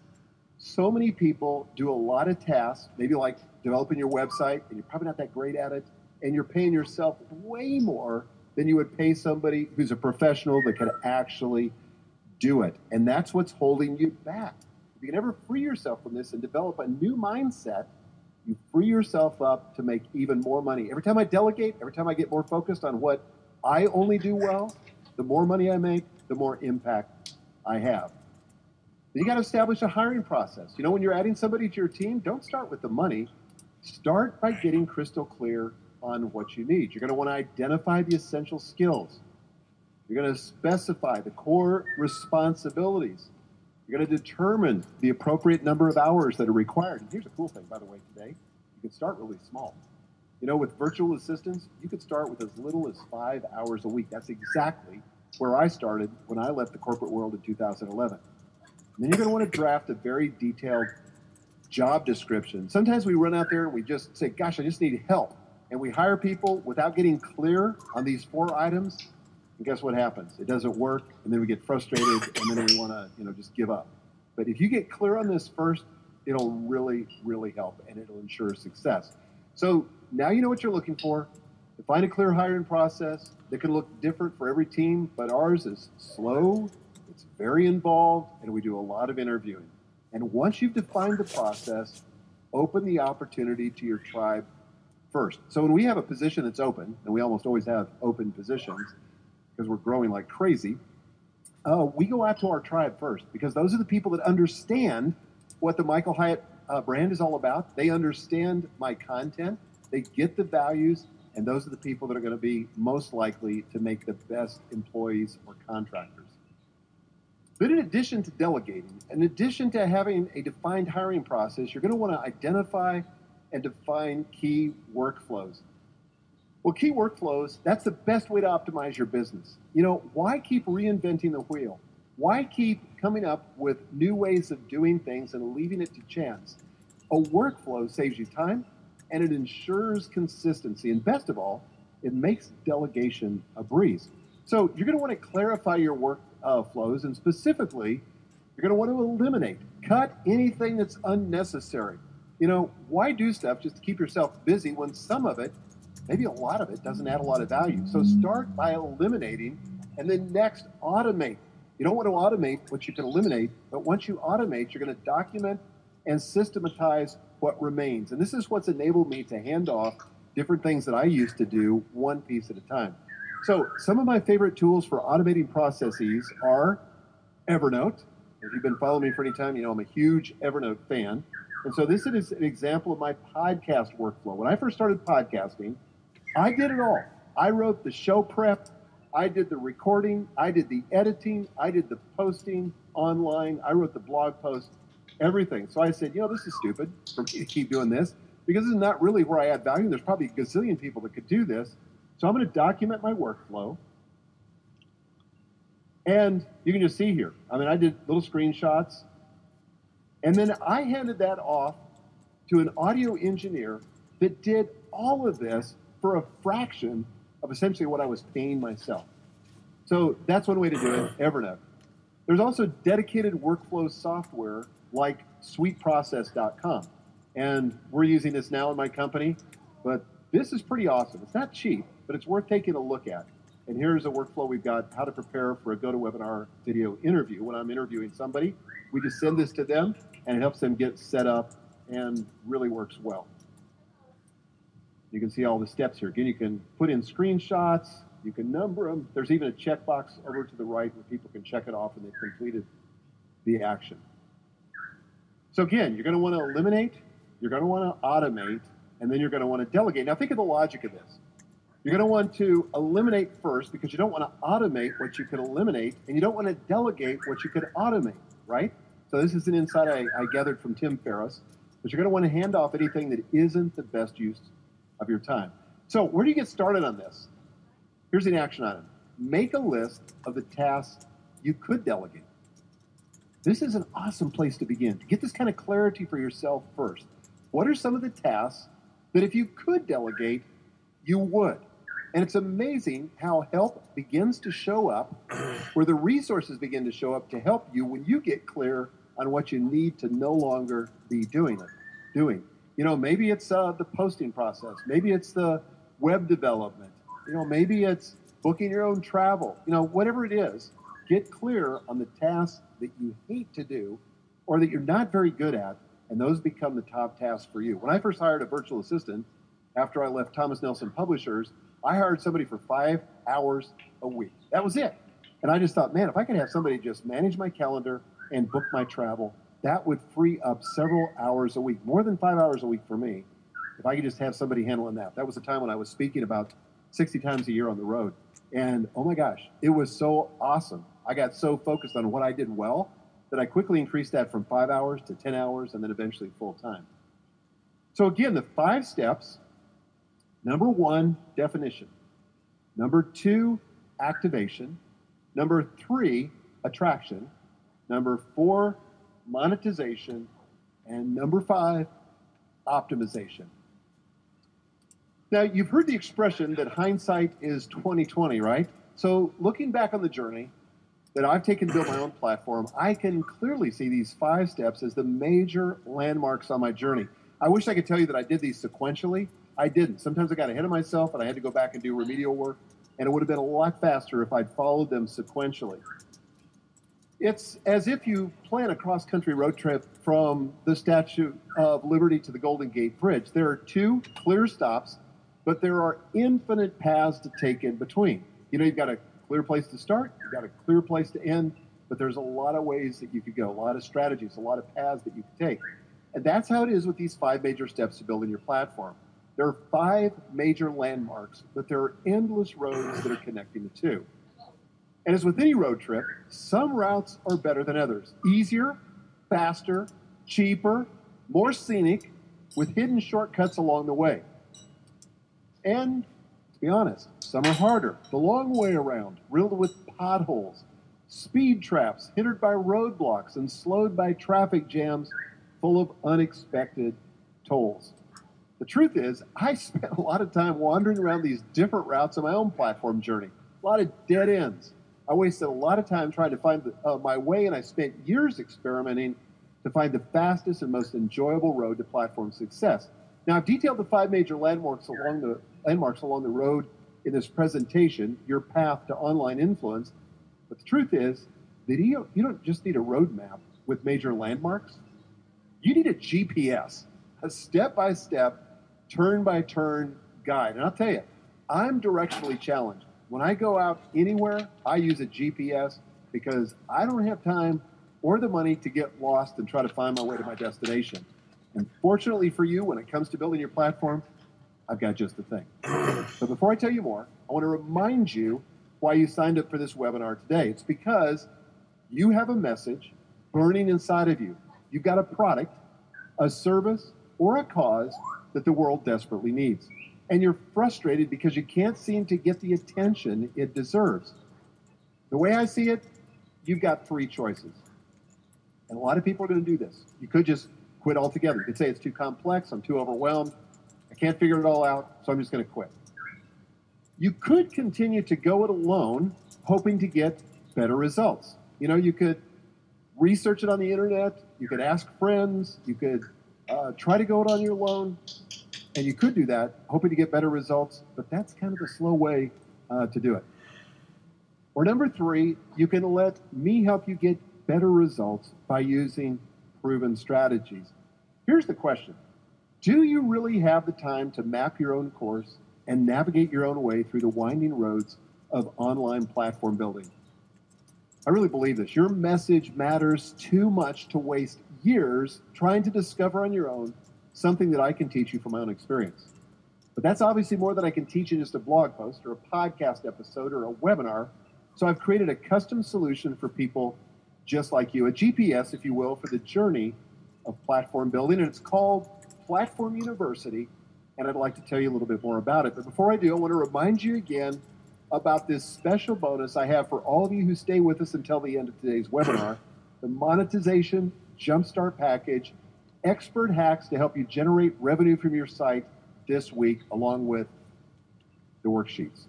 So many people do a lot of tasks, maybe like developing your website, and you're probably not that great at it, and you're paying yourself way more than you would pay somebody who's a professional that could actually do it. And that's what's holding you back. If you can ever free yourself from this and develop a new mindset, you free yourself up to make even more money. Every time I delegate, every time I get more focused on what I only do well, the more money I make, the more impact I have. You got to establish a hiring process. You know, when you're adding somebody to your team, don't start with the money. Start by getting crystal clear on what you need. You're going to want to identify the essential skills. You're going to specify the core responsibilities. You're going to determine the appropriate number of hours that are required. And here's a cool thing, by the way, today. You can start really small. You know, with virtual assistants, you could start with as little as 5 hours a week. That's exactly where I started when I left the corporate world in 2011. And then you're going to want to draft a very detailed job description. Sometimes we run out there and we just say, gosh, I just need help. And we hire people without getting clear on these 4 items. And guess what happens? It doesn't work, and then we get frustrated, and then we want to, just give up. But if you get clear on this first, it'll really, really help, and it'll ensure success. So now you know what you're looking for. Define a clear hiring process that can look different for every team, but ours is slow, it's very involved, and we do a lot of interviewing. And once you've defined the process, open the opportunity to your tribe first. So when we have a position that's open, and we almost always have open positions because we're growing like crazy, we go out to our tribe first, because those are the people that understand what the Michael Hyatt brand is all about. They understand my content, they get the values, and those are the people that are going to be most likely to make the best employees or contractors. But in addition to delegating, in addition to having a defined hiring process, you're going to want to identify and define key workflows. Well, key workflows, that's the best way to optimize your business. You know, why keep reinventing the wheel? Why keep coming up with new ways of doing things and leaving it to chance? A workflow saves you time, and it ensures consistency. And best of all, it makes delegation a breeze. So you're going to want to clarify your workflows, and specifically, you're going to want to eliminate, cut anything that's unnecessary. You know, why do stuff just to keep yourself busy when some of it, maybe a lot of it, doesn't add a lot of value? So start by eliminating, and then next, automate. You don't want to automate what you can eliminate, but once you automate, you're going to document and systematize what remains. And this is what's enabled me to hand off different things that I used to do one piece at a time. So some of my favorite tools for automating processes are Evernote. If you've been following me for any time, you know I'm a huge Evernote fan. And so this is an example of my podcast workflow. When I first started podcasting, I did it all. I wrote the show prep, I did the recording, I did the editing, I did the posting online, I wrote the blog post, everything. So I said, you know, this is stupid for me to keep doing this because this is not really where I add value. There's probably a gazillion people that could do this. So I'm going to document my workflow. And you can just see here. I mean, I did little screenshots. And then I handed that off to an audio engineer that did all of this for a fraction of essentially what I was paying myself. So that's one way to do it, Evernote. There's also dedicated workflow software like SweetProcess.com. And we're using this now in my company, but this is pretty awesome. It's not cheap, but it's worth taking a look at. And here's a workflow we've got, how to prepare for a GoToWebinar video interview. When I'm interviewing somebody, we just send this to them, and it helps them get set up and really works well. You can see all the steps here. Again, you can put in screenshots, you can number them. There's even a checkbox over to the right where people can check it off and they've completed the action. So again, you're going to want to eliminate, you're going to want to automate, and then you're going to want to delegate. Now think of the logic of this. You're going to want to eliminate first because you don't want to automate what you could eliminate, and you don't want to delegate what you could automate, right? So this is an insight I gathered from Tim Ferriss, but you're going to want to hand off anything that isn't the best use of your time. So where do you get started on this? Here's an action item. Make a list of the tasks you could delegate. This is an awesome place to begin, to get this kind of clarity for yourself first. What are some of the tasks that if you could delegate, you would? And it's amazing how help begins to show up, where the resources begin to show up to help you when you get clear on what you need to no longer be doing. You know, maybe it's the posting process. Maybe it's the web development. You know, maybe it's booking your own travel. You know, whatever it is, get clear on the tasks that you hate to do or that you're not very good at, and those become the top tasks for you. When I first hired a virtual assistant, after I left Thomas Nelson Publishers, I hired somebody for 5 hours a week. That was it. And I just thought, man, if I could have somebody just manage my calendar and book my travel, that would free up several hours a week, more than 5 hours a week for me, if I could just have somebody handling that. That was a time when I was speaking about 60 times a year on the road. And oh my gosh, it was so awesome. I got so focused on what I did well that I quickly increased that from 5 hours to 10 hours and then eventually full time. So again, the 5 steps. Number 1, definition. Number 2, activation. Number 3, attraction. Number 4, monetization. And number 5, optimization. Now, you've heard the expression that hindsight is 20/20, right? So looking back on the journey that I've taken to build my own platform, I can clearly see these 5 steps as the major landmarks on my journey. I wish I could tell you that I did these sequentially. I didn't. Sometimes I got ahead of myself and I had to go back and do remedial work, and it would have been a lot faster if I'd followed them sequentially. It's as if you plan a cross-country road trip from the Statue of Liberty to the Golden Gate Bridge. There are 2 clear stops, but there are infinite paths to take in between. You know, you've got a clear place to start, you've got a clear place to end, but there's a lot of ways that you could go, a lot of strategies, a lot of paths that you could take. And that's how it is with these 5 major steps to building your platform. There are 5 major landmarks, but there are endless roads that are connecting the 2. And as with any road trip, some routes are better than others. Easier, faster, cheaper, more scenic, with hidden shortcuts along the way. And to be honest, some are harder, the long way around, riddled with potholes, speed traps, hindered by roadblocks, and slowed by traffic jams full of unexpected tolls. The truth is, I spent a lot of time wandering around these different routes on my own platform journey, a lot of dead ends. I wasted a lot of time trying to find my way, and I spent years experimenting to find the fastest and most enjoyable road to platform success. Now, I've detailed the 5 major landmarks along the road in this presentation, your path to online influence. But the truth is that you don't just need a roadmap with major landmarks. You need a GPS, a step-by-step, turn-by-turn guide. And I'll tell you, I'm directionally challenged. When I go out anywhere, I use a GPS because I don't have time or the money to get lost and try to find my way to my destination. And fortunately for you, when it comes to building your platform, I've got just the thing. But before I tell you more, I want to remind you why you signed up for this webinar today. It's because you have a message burning inside of you. You've got a product, a service, or a cause that the world desperately needs. And you're frustrated because you can't seem to get the attention it deserves. The way I see it, you've got three choices. And a lot of people are going to do this. You could just quit altogether. You could say it's too complex, I'm too overwhelmed, I can't figure it all out, so I'm just going to quit. You could continue to go it alone, hoping to get better results. You know, you could research it on the internet, you could ask friends, you could try to go it on your own, and you could do that, hoping to get better results, but that's kind of the slow way to do it. Or number three, you can let me help you get better results by using proven strategies. Here's the question. Do you really have the time to map your own course and navigate your own way through the winding roads of online platform building? I really believe this. Your message matters too much to waste years trying to discover on your own something that I can teach you from my own experience. But that's obviously more than I can teach in just a blog post or a podcast episode or a webinar. So I've created a custom solution for people just like you, a GPS, if you will, for the journey of platform building. And it's called Platform University. And I'd like to tell you a little bit more about it. But before I do, I want to remind you again about this special bonus I have for all of you who stay with us until the end of today's webinar, the Monetization Jumpstart Package, expert hacks to help you generate revenue from your site this week, along with the worksheets.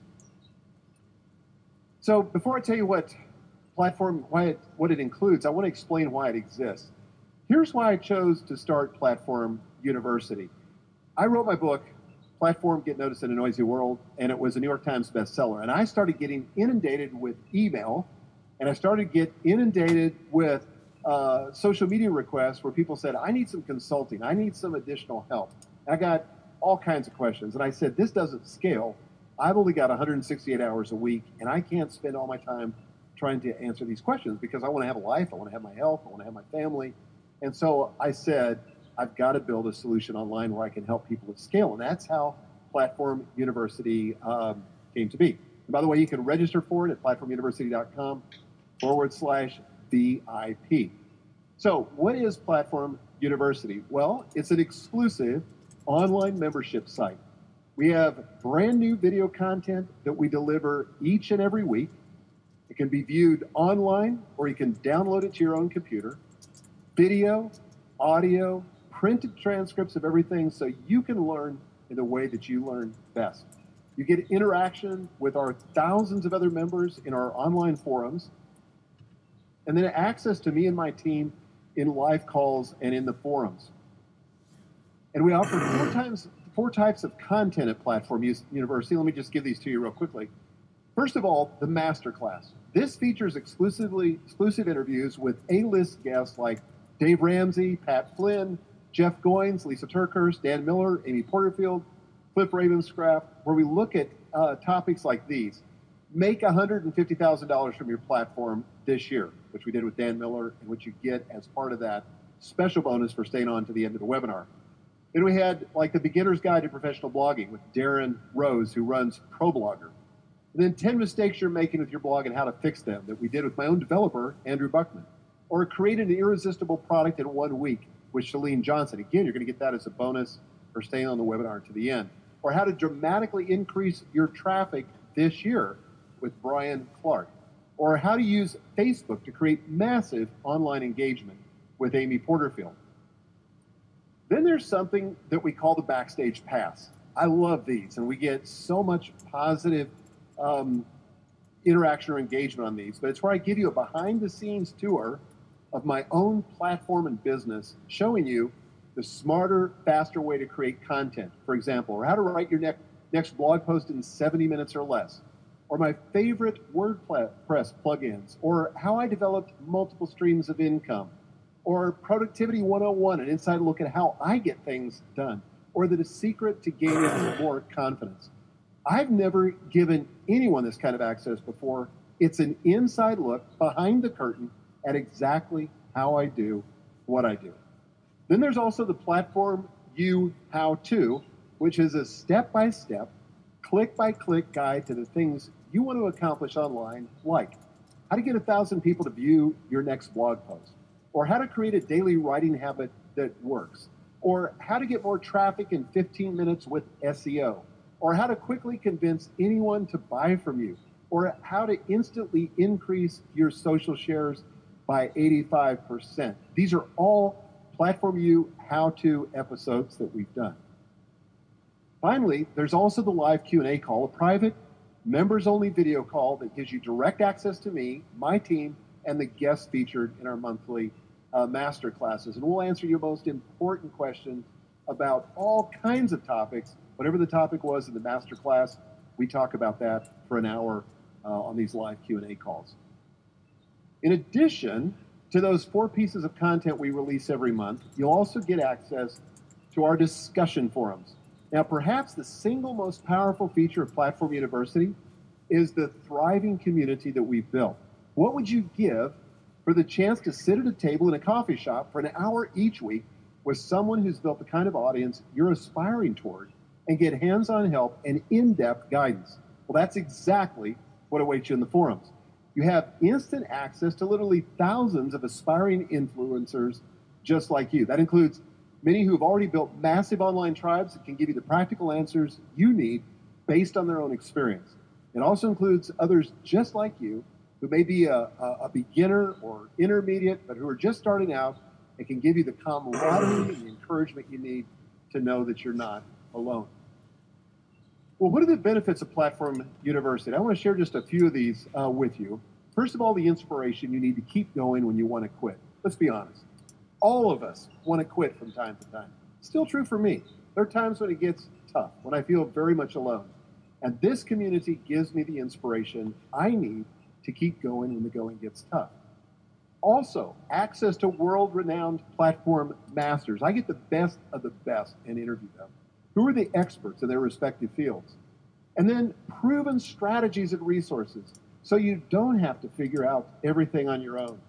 So before I tell you what it includes, I want to explain why it exists. Here's why I chose to start Platform University. I wrote my book, Platform Get Noticed in a Noisy World, and it was a New York Times bestseller. And I started getting inundated with email, and I started to get inundated with social media requests where people said, I need some consulting, I need some additional help. And I got all kinds of questions. And I said, this doesn't scale. I've only got 168 hours a week, and I can't spend all my time trying to answer these questions because I want to have a life, I want to have my health, I want to have my family. And so I said, I've got to build a solution online where I can help people at scale. And that's how Platform University came to be. And by the way, you can register for it at platformuniversity.com/VIP. So what is Platform University? Well, it's an exclusive online membership site. We have brand new video content that we deliver each and every week. It can be viewed online, or you can download it to your own computer. Video, audio, printed transcripts of everything so you can learn in the way that you learn best. You get interaction with our thousands of other members in our online forums, and then access to me and my team in live calls and in the forums. And we offer four types of content at Platform University. Let me just give these to you real quickly. First of all, the Masterclass. This features exclusive interviews with A-list guests like Dave Ramsey, Pat Flynn, Jeff Goins, Lisa Turkhurst, Dan Miller, Amy Porterfield, Cliff Ravenscraft, where we look at topics like these. Make $150,000 from your platform this year, which we did with Dan Miller, and which you get as part of that special bonus for staying on to the end of the webinar. Then we had like the Beginner's Guide to Professional Blogging with Darren Rose, who runs ProBlogger. And then 10 mistakes you're making with your blog and how to fix them that we did with my own developer, Andrew Buckman. Or create an irresistible product in 1 week with Shalene Johnson. Again, you're going to get that as a bonus for staying on the webinar to the end. Or how to dramatically increase your traffic this year with Brian Clark. Or how to use Facebook to create massive online engagement with Amy Porterfield. Then there's something that we call the Backstage Pass. I love these, and we get so much positive interaction or engagement on these, but it's where I give you a behind-the-scenes tour of my own platform and business, showing you the smarter, faster way to create content, for example, or how to write your next blog post in 70 minutes or less, or my favorite WordPress plugins, or how I developed multiple streams of income, or Productivity 101, an inside look at how I get things done. or the secret to gaining more confidence. I've never given anyone this kind of access before. It's an inside look behind the curtain at exactly how I do what I do. Then there's also the Platform U How-To, which is a step-by-step, click-by-click guide to the things you want to accomplish online, like how to get 1,000 people to view your next blog post, or how to create a daily writing habit that works, or how to get more traffic in 15 minutes with SEO, or how to quickly convince anyone to buy from you, or how to instantly increase your social shares by 85%. These are all Platform U How-To episodes that we've done. Finally, there's also the live Q&A call, a private, members-only video call that gives you direct access to me, my team, and the guests featured in our monthly master classes. And we'll answer your most important questions about all kinds of topics. Whatever the topic was in the master class, we talk about that for an hour on these live Q&A calls. In addition to those 4 pieces of content we release every month, you'll also get access to our discussion forums. Now, perhaps the single most powerful feature of Platform University is the thriving community that we've built. What would you give for the chance to sit at a table in a coffee shop for an hour each week with someone who's built the kind of audience you're aspiring toward and get hands-on help and in-depth guidance? Well, that's exactly what awaits you in the forums. You have instant access to literally thousands of aspiring influencers just like you. That includes many who have already built massive online tribes that can give you the practical answers you need based on their own experience. It also includes others just like you who may be a beginner or intermediate, but who are just starting out and can give you the camaraderie and the encouragement you need to know that you're not alone. Well, what are the benefits of Platform University? I want to share just a few of these with you. First of all, the inspiration you need to keep going when you want to quit. Let's be honest. All of us want to quit from time to time. Still true for me. There are times when it gets tough, when I feel very much alone. And this community gives me the inspiration I need to keep going when the going gets tough. Also, access to world-renowned platform masters. I get the best of the best and interview them. Who are the experts in their respective fields? And then proven strategies and resources so you don't have to figure out everything on your own.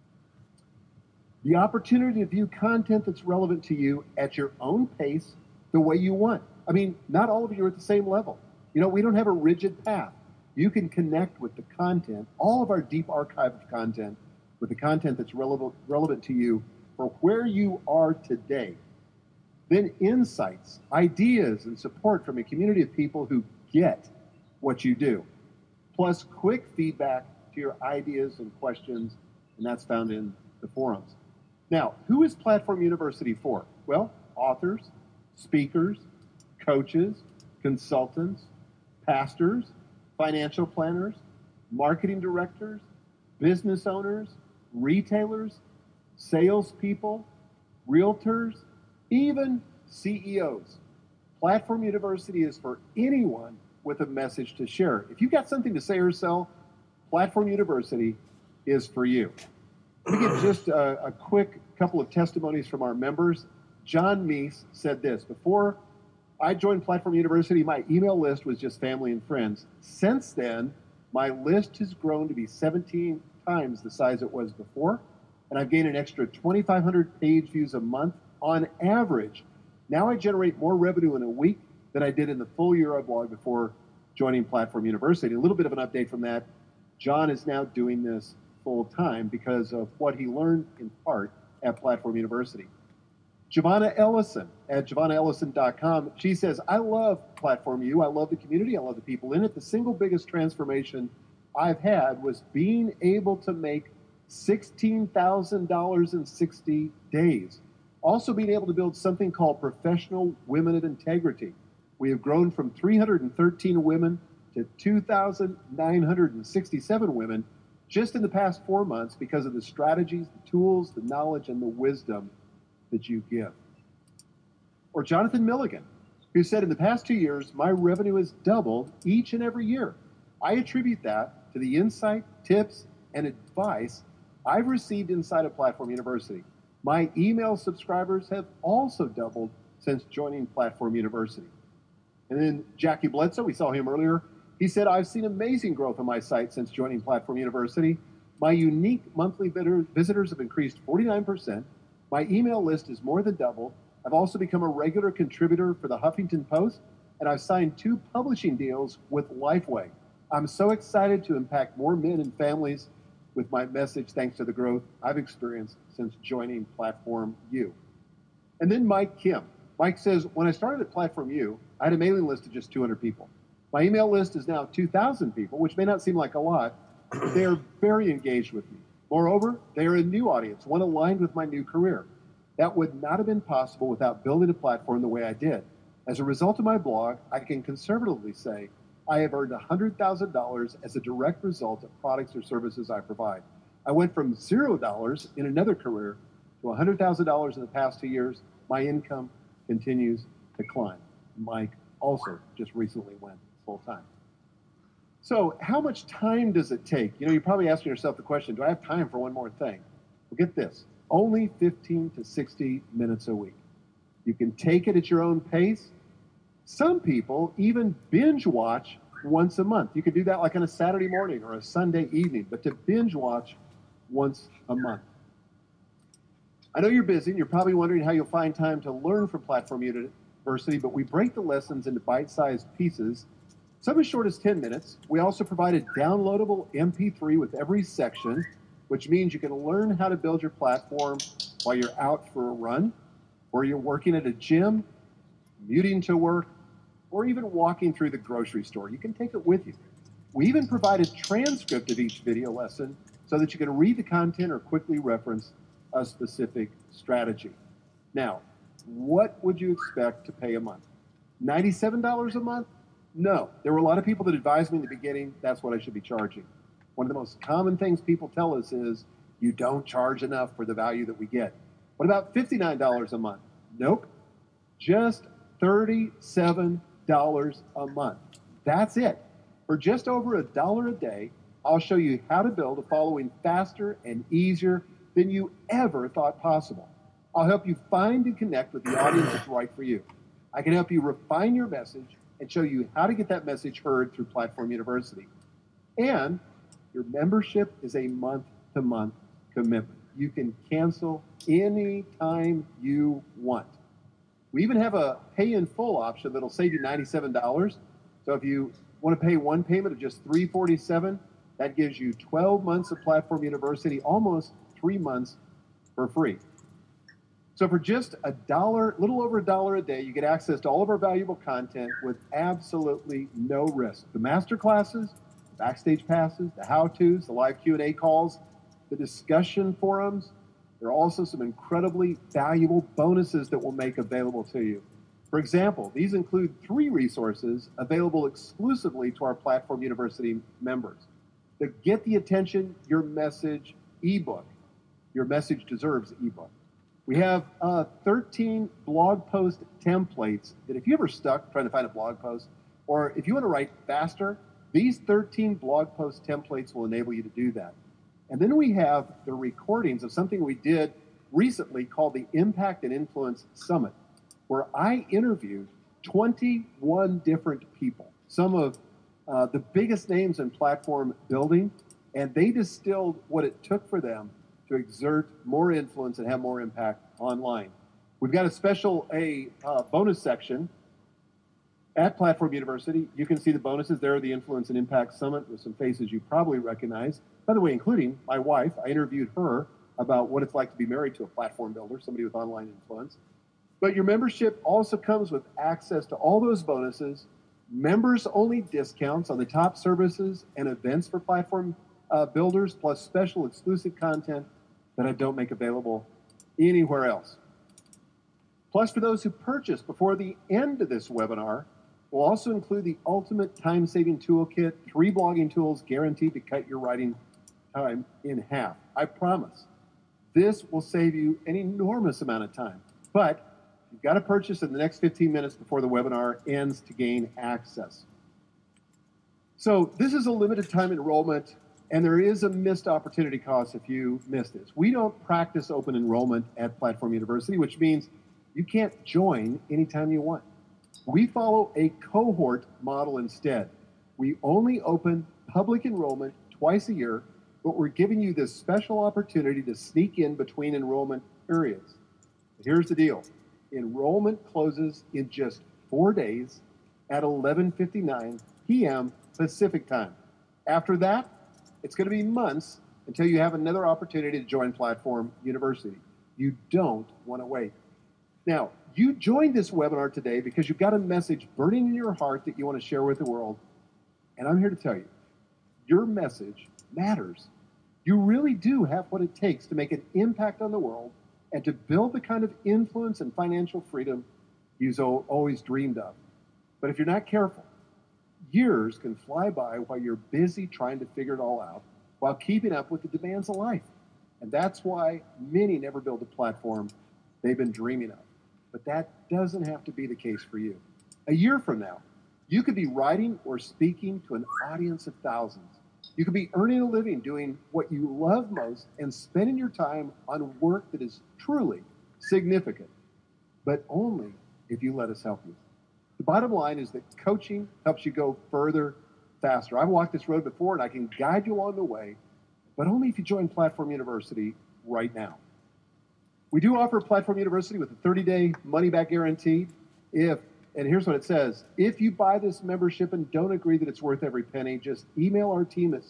The opportunity to view content that's relevant to you at your own pace, the way you want. I mean, not all of you are at the same level. You know, we don't have a rigid path. You can connect with the content, all of our deep archive of content, with the content that's relevant to you for where you are today. Then insights, ideas, and support from a community of people who get what you do. Plus quick feedback to your ideas and questions, and that's found in the forums. Now, who is Platform University for? Well, authors, speakers, coaches, consultants, pastors, financial planners, marketing directors, business owners, retailers, salespeople, realtors, even CEOs. Platform University is for anyone with a message to share. If you've got something to say or sell, Platform University is for you. Let me give just a quick couple of testimonies from our members. John Meese said this: before I joined Platform University, my email list was just family and friends. Since then, my list has grown to be 17 times the size it was before, and I've gained an extra 2,500 page views a month on average. Now I generate more revenue in a week than I did in the full year I blogged before joining Platform University. A little bit of an update from that. John is now doing this full time because of what he learned in part at Platform University. Giovanna Ellison at GiovannaEllison.com. She says, I love Platform U. I love the community. I love the people in it. The single biggest transformation I've had was being able to make $16,000 in 60 days. Also being able to build something called Professional Women of Integrity. We have grown from 313 women to 2,967 women just in the past 4 months because of the strategies, the tools, the knowledge, and the wisdom that you give. Or Jonathan Milligan, who said, in the past 2 years, my revenue has doubled each and every year. I attribute that to the insight, tips, and advice I've received inside of Platform University. My email subscribers have also doubled since joining Platform University. And then Jackie Bledsoe, we saw him earlier. He said, I've seen amazing growth on my site since joining Platform University. My unique monthly visitors have increased 49%. My email list is more than doubled. I've also become a regular contributor for the Huffington Post, and I've signed 2 publishing deals with Lifeway. I'm so excited to impact more men and families with my message thanks to the growth I've experienced since joining Platform U. And then Mike Kim. Mike says, when I started at Platform U, I had a mailing list of just 200 people. My email list is now 2,000 people, which may not seem like a lot, but they are very engaged with me. Moreover, they are a new audience, one aligned with my new career. That would not have been possible without building a platform the way I did. As a result of my blog, I can conservatively say I have earned $100,000 as a direct result of products or services I provide. I went from $0 in another career to $100,000 in the past 2 years. My income continues to climb. Mike also just recently went full time. So how much time does it take? You're probably asking yourself the question, do I have time for one more thing? Well, get this, only 15 to 60 minutes a week. You can take it at your own pace. Some people even binge watch once a month. You could do that like on a Saturday morning or a Sunday evening, but to binge watch once a month. I know you're busy and you're probably wondering how you'll find time to learn from Platform University, but we break the lessons into bite-sized pieces, some as short as 10 minutes. We also provide a downloadable MP3 with every section, which means you can learn how to build your platform while you're out for a run, or you're working at a gym, commuting to work, or even walking through the grocery store. You can take it with you. We even provide a transcript of each video lesson so that you can read the content or quickly reference a specific strategy. Now, what would you expect to pay a month? $97 a month? No. There were a lot of people that advised me in the beginning that's what I should be charging. One of the most common things people tell us is you don't charge enough for the value that we get. What about $59 a month? Nope. Just $37 a month. That's it. For just over $1 a day, I'll show you how to build a following faster and easier than you ever thought possible. I'll help you find and connect with the audience that's right for you. I can help you refine your message and show you how to get that message heard through Platform University. And your membership is a month-to-month commitment. You can cancel anytime you want. We even have a pay-in-full option that'll save you $97. So if you want to pay one payment of just $347, that gives you 12 months of Platform University, almost 3 months for free. So for just $1, little over $1 a day, you get access to all of our valuable content with absolutely no risk. The master classes, backstage passes, the how-tos, the live Q&A calls, the discussion forums. There are also some incredibly valuable bonuses that we'll make available to you. For example, these include 3 resources available exclusively to our Platform University members. The Get the Attention Your Message ebook. Your Message Deserves ebook. We have 13 blog post templates that if you're ever stuck trying to find a blog post, or if you want to write faster, these 13 blog post templates will enable you to do that. And then we have the recordings of something we did recently called the Impact and Influence Summit, where I interviewed 21 different people, some of the biggest names in platform building, and they distilled what it took for them to exert more influence and have more impact online. We've got a special bonus section at Platform University. You can see the bonuses there, the Influence and Impact Summit with some faces you probably recognize. By the way, including my wife. I interviewed her about what it's like to be married to a platform builder, somebody with online influence. But your membership also comes with access to all those bonuses, members-only discounts on the top services and events for platform builders, plus special exclusive content that I don't make available anywhere else. Plus, for those who purchase before the end of this webinar, we'll also include the ultimate time-saving toolkit, 3 blogging tools guaranteed to cut your writing time in half. I promise. This will save you an enormous amount of time. But you've got to purchase in the next 15 minutes before the webinar ends to gain access. So this is a limited time enrollment, and there is a missed opportunity cost if you miss this. We don't practice open enrollment at Platform University, which means You can't join anytime you want. We follow a cohort model instead. We only open public enrollment twice a year, but we're giving you this special opportunity to sneak in between enrollment periods. Here's the deal. Enrollment closes in just 4 days at 11:59 p.m. Pacific time. After that, it's going to be months until you have another opportunity to join Platform University. You don't want to wait. Now, you joined this webinar today because you've got a message burning in your heart that you want to share with the world. And I'm here to tell you, your message matters. You really do have what it takes to make an impact on the world and to build the kind of influence and financial freedom you've always dreamed of. But if you're not careful, years can fly by while you're busy trying to figure it all out while keeping up with the demands of life. And that's why many never build the platform they've been dreaming of. But that doesn't have to be the case for you. A year from now, you could be writing or speaking to an audience of thousands. You could be earning a living doing what you love most and spending your time on work that is truly significant, but only if you let us help you. The bottom line is that coaching helps you go further, faster. I've walked this road before, and I can guide you along the way, but only if you join Platform University right now. We do offer Platform University with a 30-day money-back guarantee. And here's what it says. If you buy this membership and don't agree that it's worth every penny, just email our team at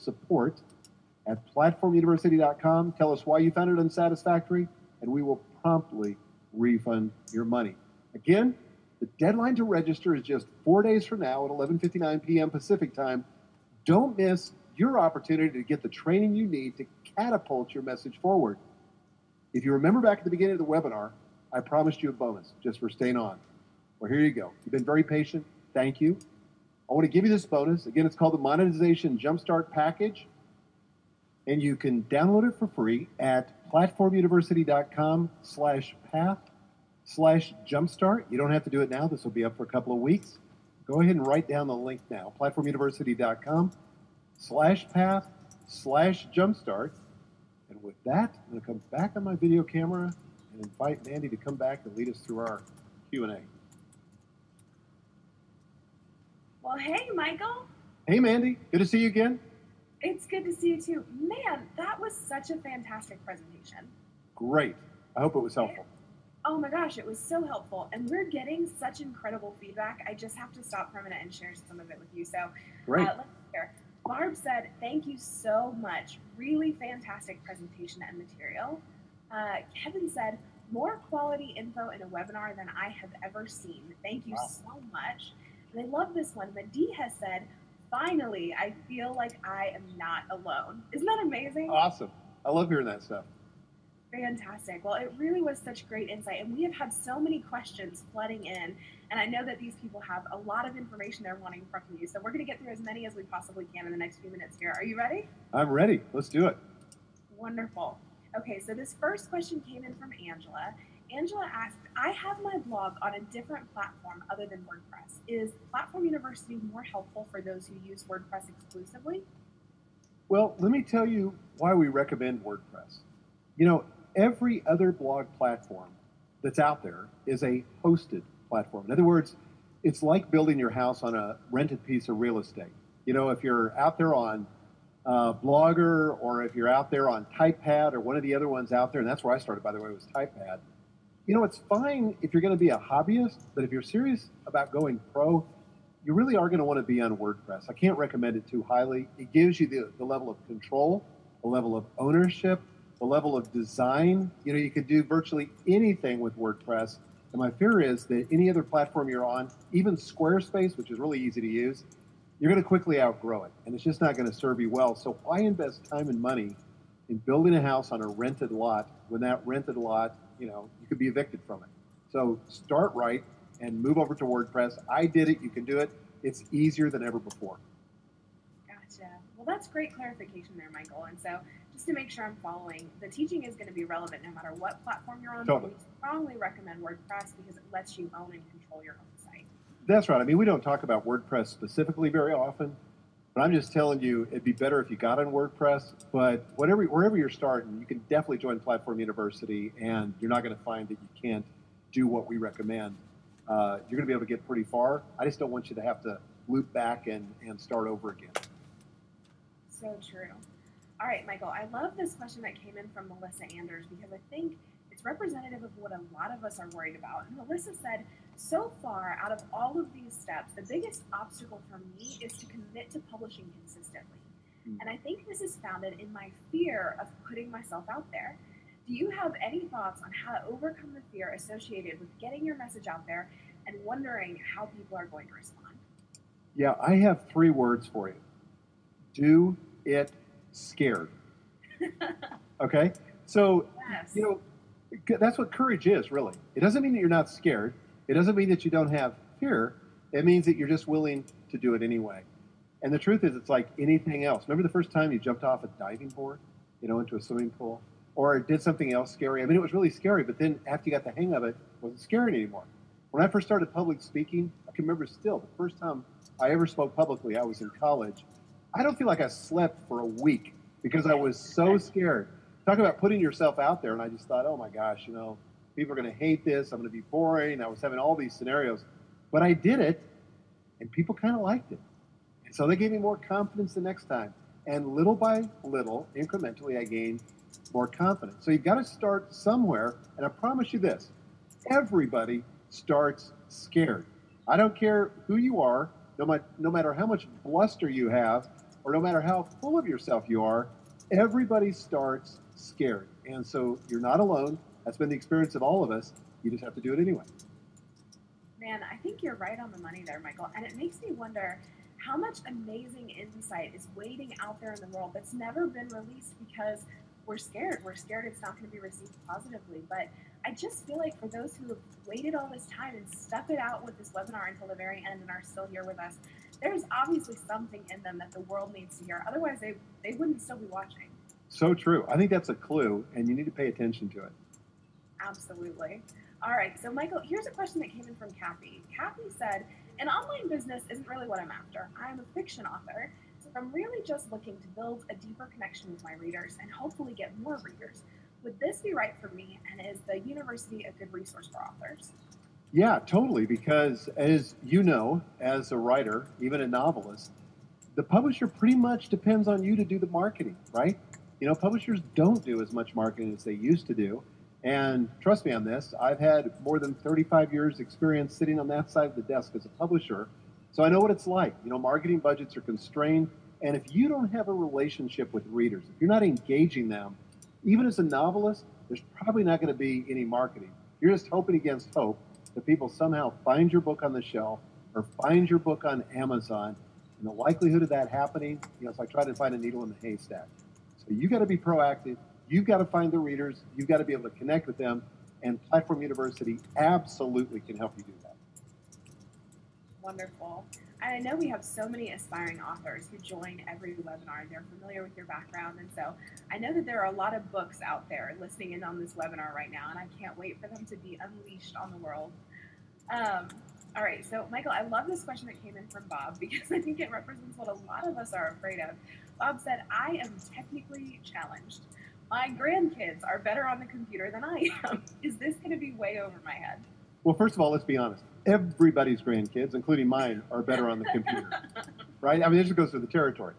support@platformuniversity.com. Tell us why you found it unsatisfactory, and we will promptly refund your money. Again, the deadline to register is just 4 days from now at 11:59 p.m. Pacific time. Don't miss your opportunity to get the training you need to catapult your message forward. If you remember back at the beginning of the webinar, I promised you a bonus just for staying on. Well, here you go. You've been very patient. Thank you. I want to give you this bonus. Again, it's called the Monetization Jumpstart Package, and you can download it for free at platformuniversity.com/path/jumpstart. You don't have to do it now. This will be up for a couple of weeks. Go ahead and write down the link now, platformuniversity.com/path/jumpstart. And with that, I'm going to come back on my video camera and invite Mandy to come back and lead us through our Q&A. Well, hey, Michael. Hey, Mandy. Good to see you again. It's good to see you, too. Man, that was such a fantastic presentation. Great. I hope it was helpful. Oh, my gosh, it was so helpful. And we're getting such incredible feedback. I just have to stop for a minute and share some of it with you. So Great. Let's hear. Barb said, thank you so much. Really fantastic presentation and material. Kevin said, more quality info in a webinar than I have ever seen. Thank you so much. And I love this one. Madi has said, finally, I feel like I am not alone. Isn't that amazing? Awesome. I love hearing that stuff. Fantastic. Well, it really was such great insight. And we have had so many questions flooding in. And I know that these people have a lot of information they're wanting from you. So we're going to get through as many as we possibly can in the next few minutes here. Are you ready? I'm ready. Let's do it. Wonderful. Okay, so this first question came in from Angela. Angela asked, I have my blog on a different platform other than WordPress. Is Platform University more helpful for those who use WordPress exclusively? Well, let me tell you why we recommend WordPress. You know, every other blog platform that's out there is a hosted platform. In other words, it's like building your house on a rented piece of real estate. You know, if you're out there on Blogger, or if you're out there on TypePad or one of the other ones out there, and that's where I started, by the way, was TypePad. You know, it's fine if you're going to be a hobbyist, but if you're serious about going pro, you really are going to want to be on WordPress. I can't recommend it too highly. It gives you the level of control, the level of ownership, the level of design. You know, you can do virtually anything with WordPress. And my fear is that any other platform you're on, even Squarespace, which is really easy to use, you're going to quickly outgrow it, and it's just not going to serve you well. So why invest time and money in building a house on a rented lot when that rented lot, you know, you could be evicted from it? So start right and move over to WordPress. I did it. You can do it. It's easier than ever before. Gotcha. Well, that's great clarification there, Michael. And so just to make sure I'm following, the teaching is going to be relevant no matter what platform you're on. Totally. We strongly recommend WordPress because it lets you own and control your own site. That's right. I mean, we don't talk about WordPress specifically very often, but I'm just telling you it'd be better if you got on WordPress. But wherever you're starting, you can definitely join Platform University, and you're not going to find that you can't do what we recommend, you're going to be able to get pretty far. I just don't want you to have to loop back and start over again. So true. All right, Michael, I love this question that came in from Melissa Anders because I think it's representative of what a lot of us are worried about. And Melissa said, so far, out of all of these steps, the biggest obstacle for me is to commit to publishing consistently. And I think this is founded in my fear of putting myself out there. Do you have any thoughts on how to overcome the fear associated with getting your message out there and wondering how people are going to respond? Yeah, I have 3 words for you. Do it scared. Okay? So, Yes. that's what courage is, really. It doesn't mean that you're not scared. It doesn't mean that you don't have fear. It means that you're just willing to do it anyway. And the truth is, it's like anything else. Remember the first time you jumped off a diving board, into a swimming pool? Or did something else scary? I mean, it was really scary, but then after you got the hang of it, it wasn't scary anymore. When I first started public speaking, I can remember still, the first time I ever spoke publicly, I was in college. I don't feel like I slept for a week because I was so scared. Talk about putting yourself out there, and I just thought, oh my gosh, people are going to hate this. I'm going to be boring. I was having all these scenarios. But I did it, and people kind of liked it. And so they gave me more confidence the next time. And little by little, incrementally, I gained more confidence. So you've got to start somewhere. And I promise you this, everybody starts scared. I don't care who you are, no matter how much bluster you have, or no matter how full of yourself you are, everybody starts scared. And so you're not alone. That's been the experience of all of us. You just have to do it anyway. Man, I think you're right on the money there, Michael. And it makes me wonder how much amazing insight is waiting out there in the world that's never been released because we're scared. We're scared it's not going to be received positively. But I just feel like for those who have waited all this time and stuck it out with this webinar until the very end and are still here with us, there's obviously something in them that the world needs to hear. Otherwise, they wouldn't still be watching. So true. I think that's a clue, and you need to pay attention to it. Absolutely. All right. So, Michael, here's a question that came in from Kathy. Kathy said, an online business isn't really what I'm after. I'm a fiction author, so I'm really just looking to build a deeper connection with my readers and hopefully get more readers. Would this be right for me, and is the university a good resource for authors? Yeah, totally, because as you know, as a writer, even a novelist, the publisher pretty much depends on you to do the marketing, right? Publishers don't do as much marketing as they used to do. And trust me on this, I've had more than 35 years experience sitting on that side of the desk as a publisher. So I know what it's like. Marketing budgets are constrained. And if you don't have a relationship with readers, if you're not engaging them, even as a novelist, there's probably not going to be any marketing. You're just hoping against hope that people somehow find your book on the shelf or find your book on Amazon. And the likelihood of that happening, it's like trying to find a needle in the haystack. So you got to be proactive. You've got to find the readers. You've got to be able to connect with them. And Platform University absolutely can help you do that. Wonderful. And I know we have so many aspiring authors who join every webinar. They're familiar with your background. And so I know that there are a lot of books out there listening in on this webinar right now. And I can't wait for them to be unleashed on the world. All right. So, Michael, I love this question that came in from Bob because I think it represents what a lot of us are afraid of. Bob said, I am technically challenged. My grandkids are better on the computer than I am. Is this going to be way over my head? Well, first of all, let's be honest. Everybody's grandkids, including mine, are better on the computer, right? I mean, this just goes through the territory.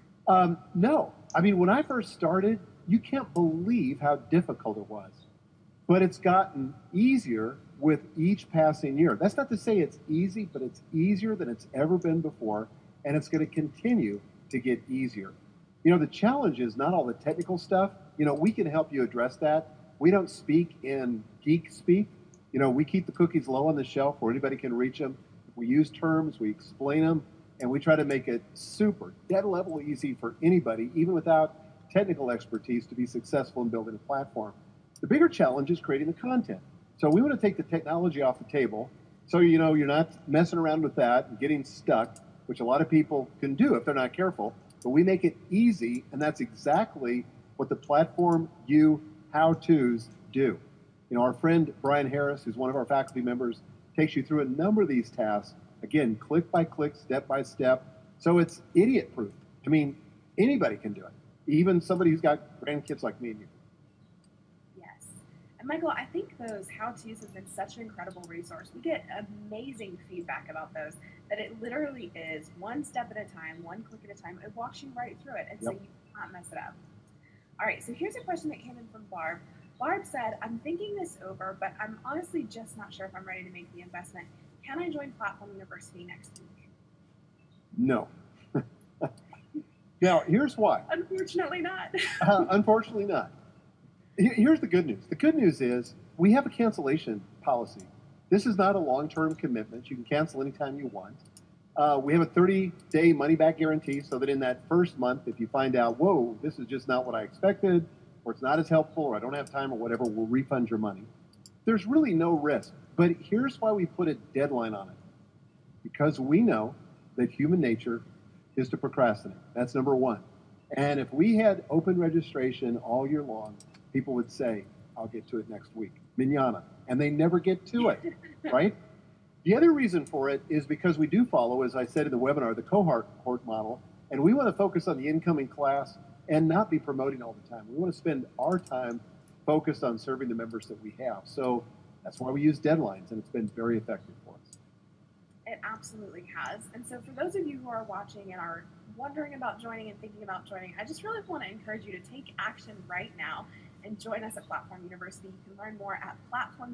No. I mean, when I first started, you can't believe how difficult it was. But it's gotten easier with each passing year. That's not to say it's easy, but it's easier than it's ever been before, and it's going to continue to get easier. The challenge is not all the technical stuff. We can help you address that. We don't speak in geek speak. We keep the cookies low on the shelf where anybody can reach them. We use terms, we explain them, and we try to make it super, dead level easy for anybody, even without technical expertise, to be successful in building a platform. The bigger challenge is creating the content. So we want to take the technology off the table so you're not messing around with that and getting stuck, which a lot of people can do if they're not careful. But we make it easy, and that's exactly what the Platform U how-tos do. Our friend Brian Harris, who's one of our faculty members, takes you through a number of these tasks, again, click by click, step by step. So it's idiot-proof. I mean, anybody can do it, even somebody who's got grandkids like me and you. Yes. And Michael, I think those how-tos have been such an incredible resource. We get amazing feedback about those, that it literally is one step at a time, one click at a time. It walks you right through it, and so you cannot mess it up. All right, so here's a question that came in from Barb. Barb said, I'm thinking this over, but I'm honestly just not sure if I'm ready to make the investment. Can I join Platform University next week? No. Now, here's why. Unfortunately not. Unfortunately not. Here's the good news. The good news is we have a cancellation policy. This is not a long-term commitment. You can cancel anytime you want. We have a 30-day money-back guarantee so that in that first month, if you find out, whoa, this is just not what I expected, or it's not as helpful, or I don't have time, or whatever, we'll refund your money. There's really no risk. But here's why we put a deadline on it. Because we know that human nature is to procrastinate. That's number one. And if we had open registration all year long, people would say, I'll get to it next week, mañana. And they never get to it, right? The other reason for it is because we do follow, as I said in the webinar, the cohort model, and we want to focus on the incoming class and not be promoting all the time. We want to spend our time focused on serving the members that we have. So that's why we use deadlines, and it's been very effective for us. It absolutely has. And so for those of you who are watching and are wondering about joining and thinking about joining, I just really want to encourage you to take action right now and join us at Platform University. You can learn more at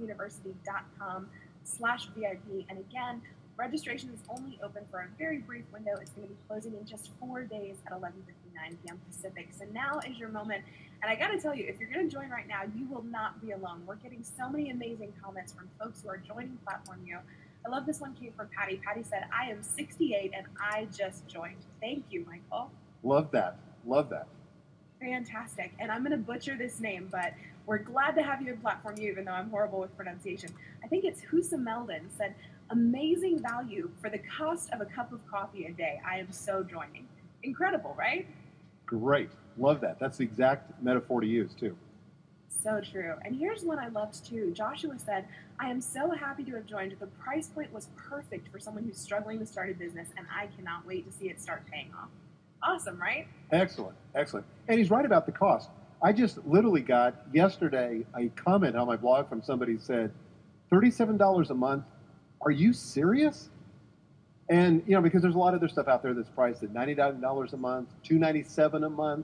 platformuniversity.com/VIP. And again, registration is only open for a very brief window. It's going to be closing in just 4 days at 11:59 p.m. Pacific. So now is your moment. And I got to tell you, if you're going to join right now, you will not be alone. We're getting so many amazing comments from folks who are joining Platform U. I love this one came from Patty. Patty said, I am 68 and I just joined. Thank you, Michael. Love that. Love that. Fantastic. And I'm going to butcher this name, but we're glad to have you in Platform U, even though I'm horrible with pronunciation. I think it's Husa Meldon said, amazing value for the cost of a cup of coffee a day. I am so joining. Incredible, right? Great. Love that. That's the exact metaphor to use, too. So true. And here's one I loved, too. Joshua said, I am so happy to have joined. The price point was perfect for someone who's struggling to start a business, and I cannot wait to see it start paying off. Awesome, right? Excellent. Excellent. And he's right about the cost. I just literally got yesterday a comment on my blog from somebody who said, $37 a month? Are you serious? And, you know, because there's a lot of other stuff out there that's priced at $99 a month, $297 a month,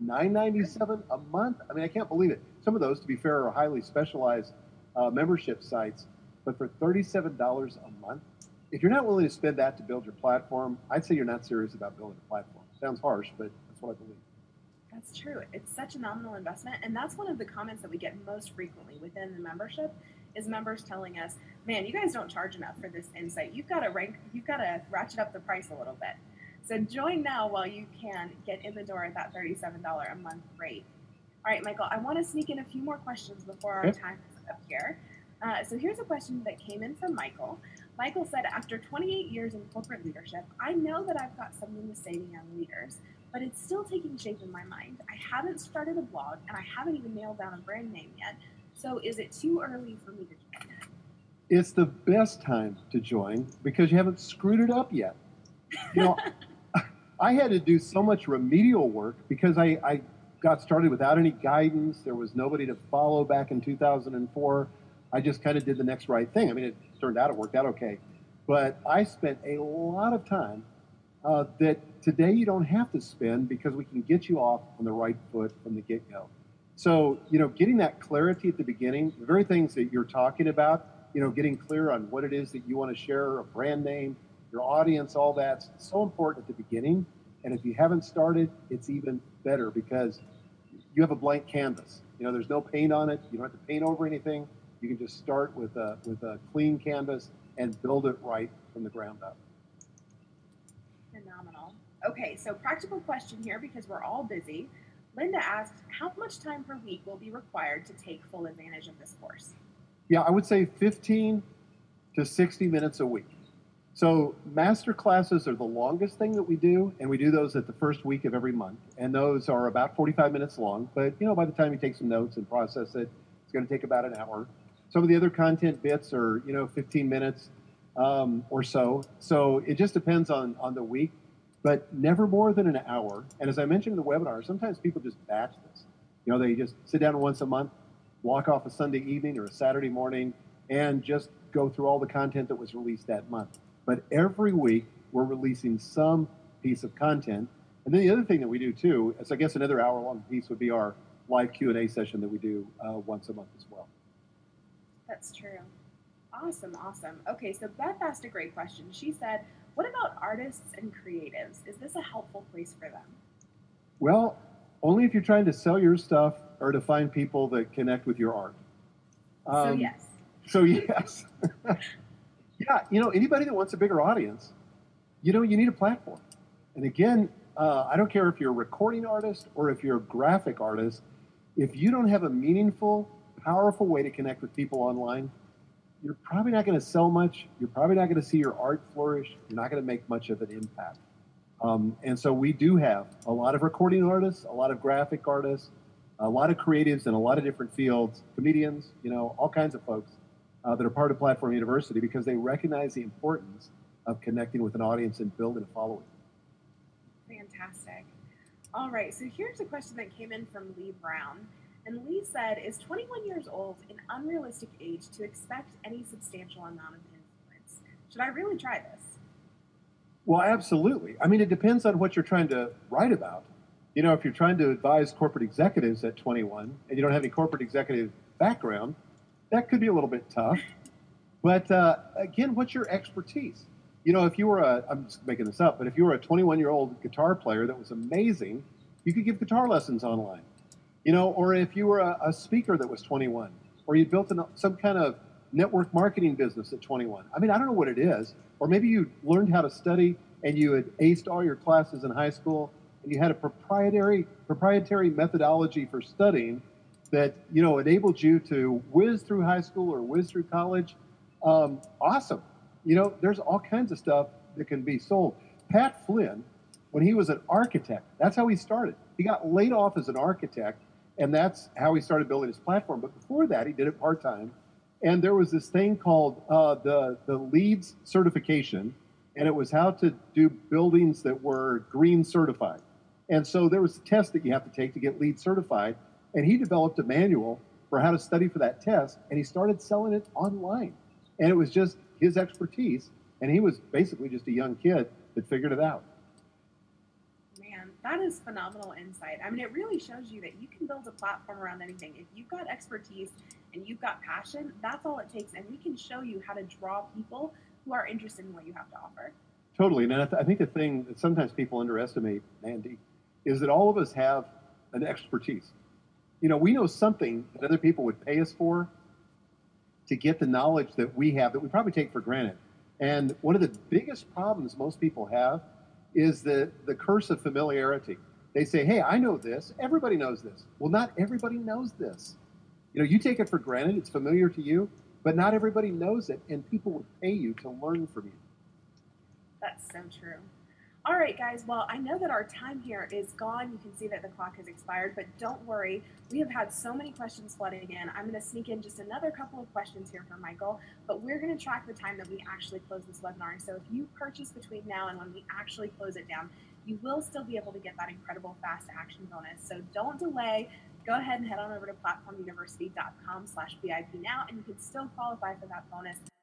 $997 a month. I mean, I can't believe it. Some of those, to be fair, are highly specialized membership sites. But for $37 a month, if you're not willing to spend that to build your platform, I'd say you're not serious about building a platform. Sounds harsh, but that's what I believe. That's true. It's such a nominal investment. And that's one of the comments that we get most frequently within the membership is members telling us, man, you guys don't charge enough for this insight. You've got to ratchet up the price a little bit. So join now while you can get in the door at that $37 a month rate. All right, Michael, I want to sneak in a few more questions before our time is up here. So here's a question that came in from Michael. Michael said, after 28 years in corporate leadership, I know that I've got something to say to young leaders, but it's still taking shape in my mind. I haven't started a blog, and I haven't even nailed down a brand name yet. So is it too early for me to join? It's the best time to join because you haven't screwed it up yet. You know, I had to do so much remedial work because I got started without any guidance. There was nobody to follow back in 2004. I just kind of did the next right thing. I mean, it turned out it worked out okay. But I spent a lot of time that today you don't have to spend because we can get you off on the right foot from the get-go. So, you know, getting that clarity at the beginning, the very things that you're talking about, you know, getting clear on what it is that you want to share, a brand name, your audience, all that's so important at the beginning. And if you haven't started, it's even better because you have a blank canvas. You know, there's no paint on it. You don't have to paint over anything. You can just start with a clean canvas and build it right from the ground up. Phenomenal. Okay, so practical question here because we're all busy. Linda asked, how much time per week will be required to take full advantage of this course? Yeah, I would say 15 to 60 minutes a week. So master classes are the longest thing that we do, and we do those at the first week of every month. And those are about 45 minutes long. But, you know, by the time you take some notes and process it, it's going to take about an hour. Some of the other content bits are, you know, 15 minutes or so. So it just depends on the week, but never more than an hour. And as I mentioned in the webinar, sometimes people just batch this. You know, they just sit down once a month, block off a Sunday evening or a Saturday morning and just go through all the content that was released that month. But every week, we're releasing some piece of content. And then the other thing that we do too is, I guess, another hour-long piece would be our live Q&A session that we do once a month as well. That's true. Awesome. Okay, so Beth asked a great question. She said, what about artists and creatives? Is this a helpful place for them? Well, only if you're trying to sell your stuff or to find people that connect with your art. So yes. Yeah, anybody that wants a bigger audience, you need a platform. And again, I don't care if you're a recording artist or if you're a graphic artist, if you don't have a meaningful, powerful way to connect with people online, you're probably not going to sell much. You're probably not going to see your art flourish. You're not going to make much of an impact. And so we do have a lot of recording artists, a lot of graphic artists, a lot of creatives in a lot of different fields, comedians, all kinds of folks that are part of Platform University because they recognize the importance of connecting with an audience and building a following. Fantastic. All right, so here's a question that came in from Lee Brown. And Lee said, is 21 years old an unrealistic age to expect any substantial amount of influence? Should I really try this? Well, absolutely. I mean, it depends on what you're trying to write about. If you're trying to advise corporate executives at 21 and you don't have any corporate executive background, that could be a little bit tough. But again, what's your expertise? If you were I'm just making this up, but if you were a 21-year-old guitar player that was amazing, you could give guitar lessons online. Or if you were a speaker that was 21, or you built some kind of network marketing business at 21. I mean, I don't know what it is. Or maybe you learned how to study and you had aced all your classes in high school and you had a proprietary methodology for studying that, enabled you to whiz through high school or whiz through college. Awesome. There's all kinds of stuff that can be sold. Pat Flynn, when he was an architect, that's how he started. He got laid off as an architect, and that's how he started building his platform. But before that, he did it part-time. And there was this thing called the LEED certification, and it was how to do buildings that were green certified. And so there was a test that you have to take to get LEED certified, and he developed a manual for how to study for that test, and he started selling it online. And it was just his expertise, and he was basically just a young kid that figured it out. Man, that is phenomenal insight. I mean, it really shows you that you can build a platform around anything. If you've got expertise and you've got passion, that's all it takes. And we can show you how to draw people who are interested in what you have to offer. Totally. And I think the thing that sometimes people underestimate, Mandy, is that all of us have an expertise. We know something that other people would pay us for to get the knowledge that we have that we probably take for granted. And one of the biggest problems most people have is the curse of familiarity. They say, hey, I know this. Everybody knows this. Well, not everybody knows this. You take it for granted. It's familiar to you, but not everybody knows it, and people would pay you to learn from you. That's so true. All right, guys. Well, I know that our time here is gone. You can see that the clock has expired, but don't worry. We have had so many questions flooding in. I'm going to sneak in just another couple of questions here for Michael, but we're going to track the time that we actually close this webinar. So if you purchase between now and when we actually close it down, you will still be able to get that incredible fast action bonus. So don't delay. Go ahead and head on over to platformuniversity.com/VIP now, and you can still qualify for that bonus.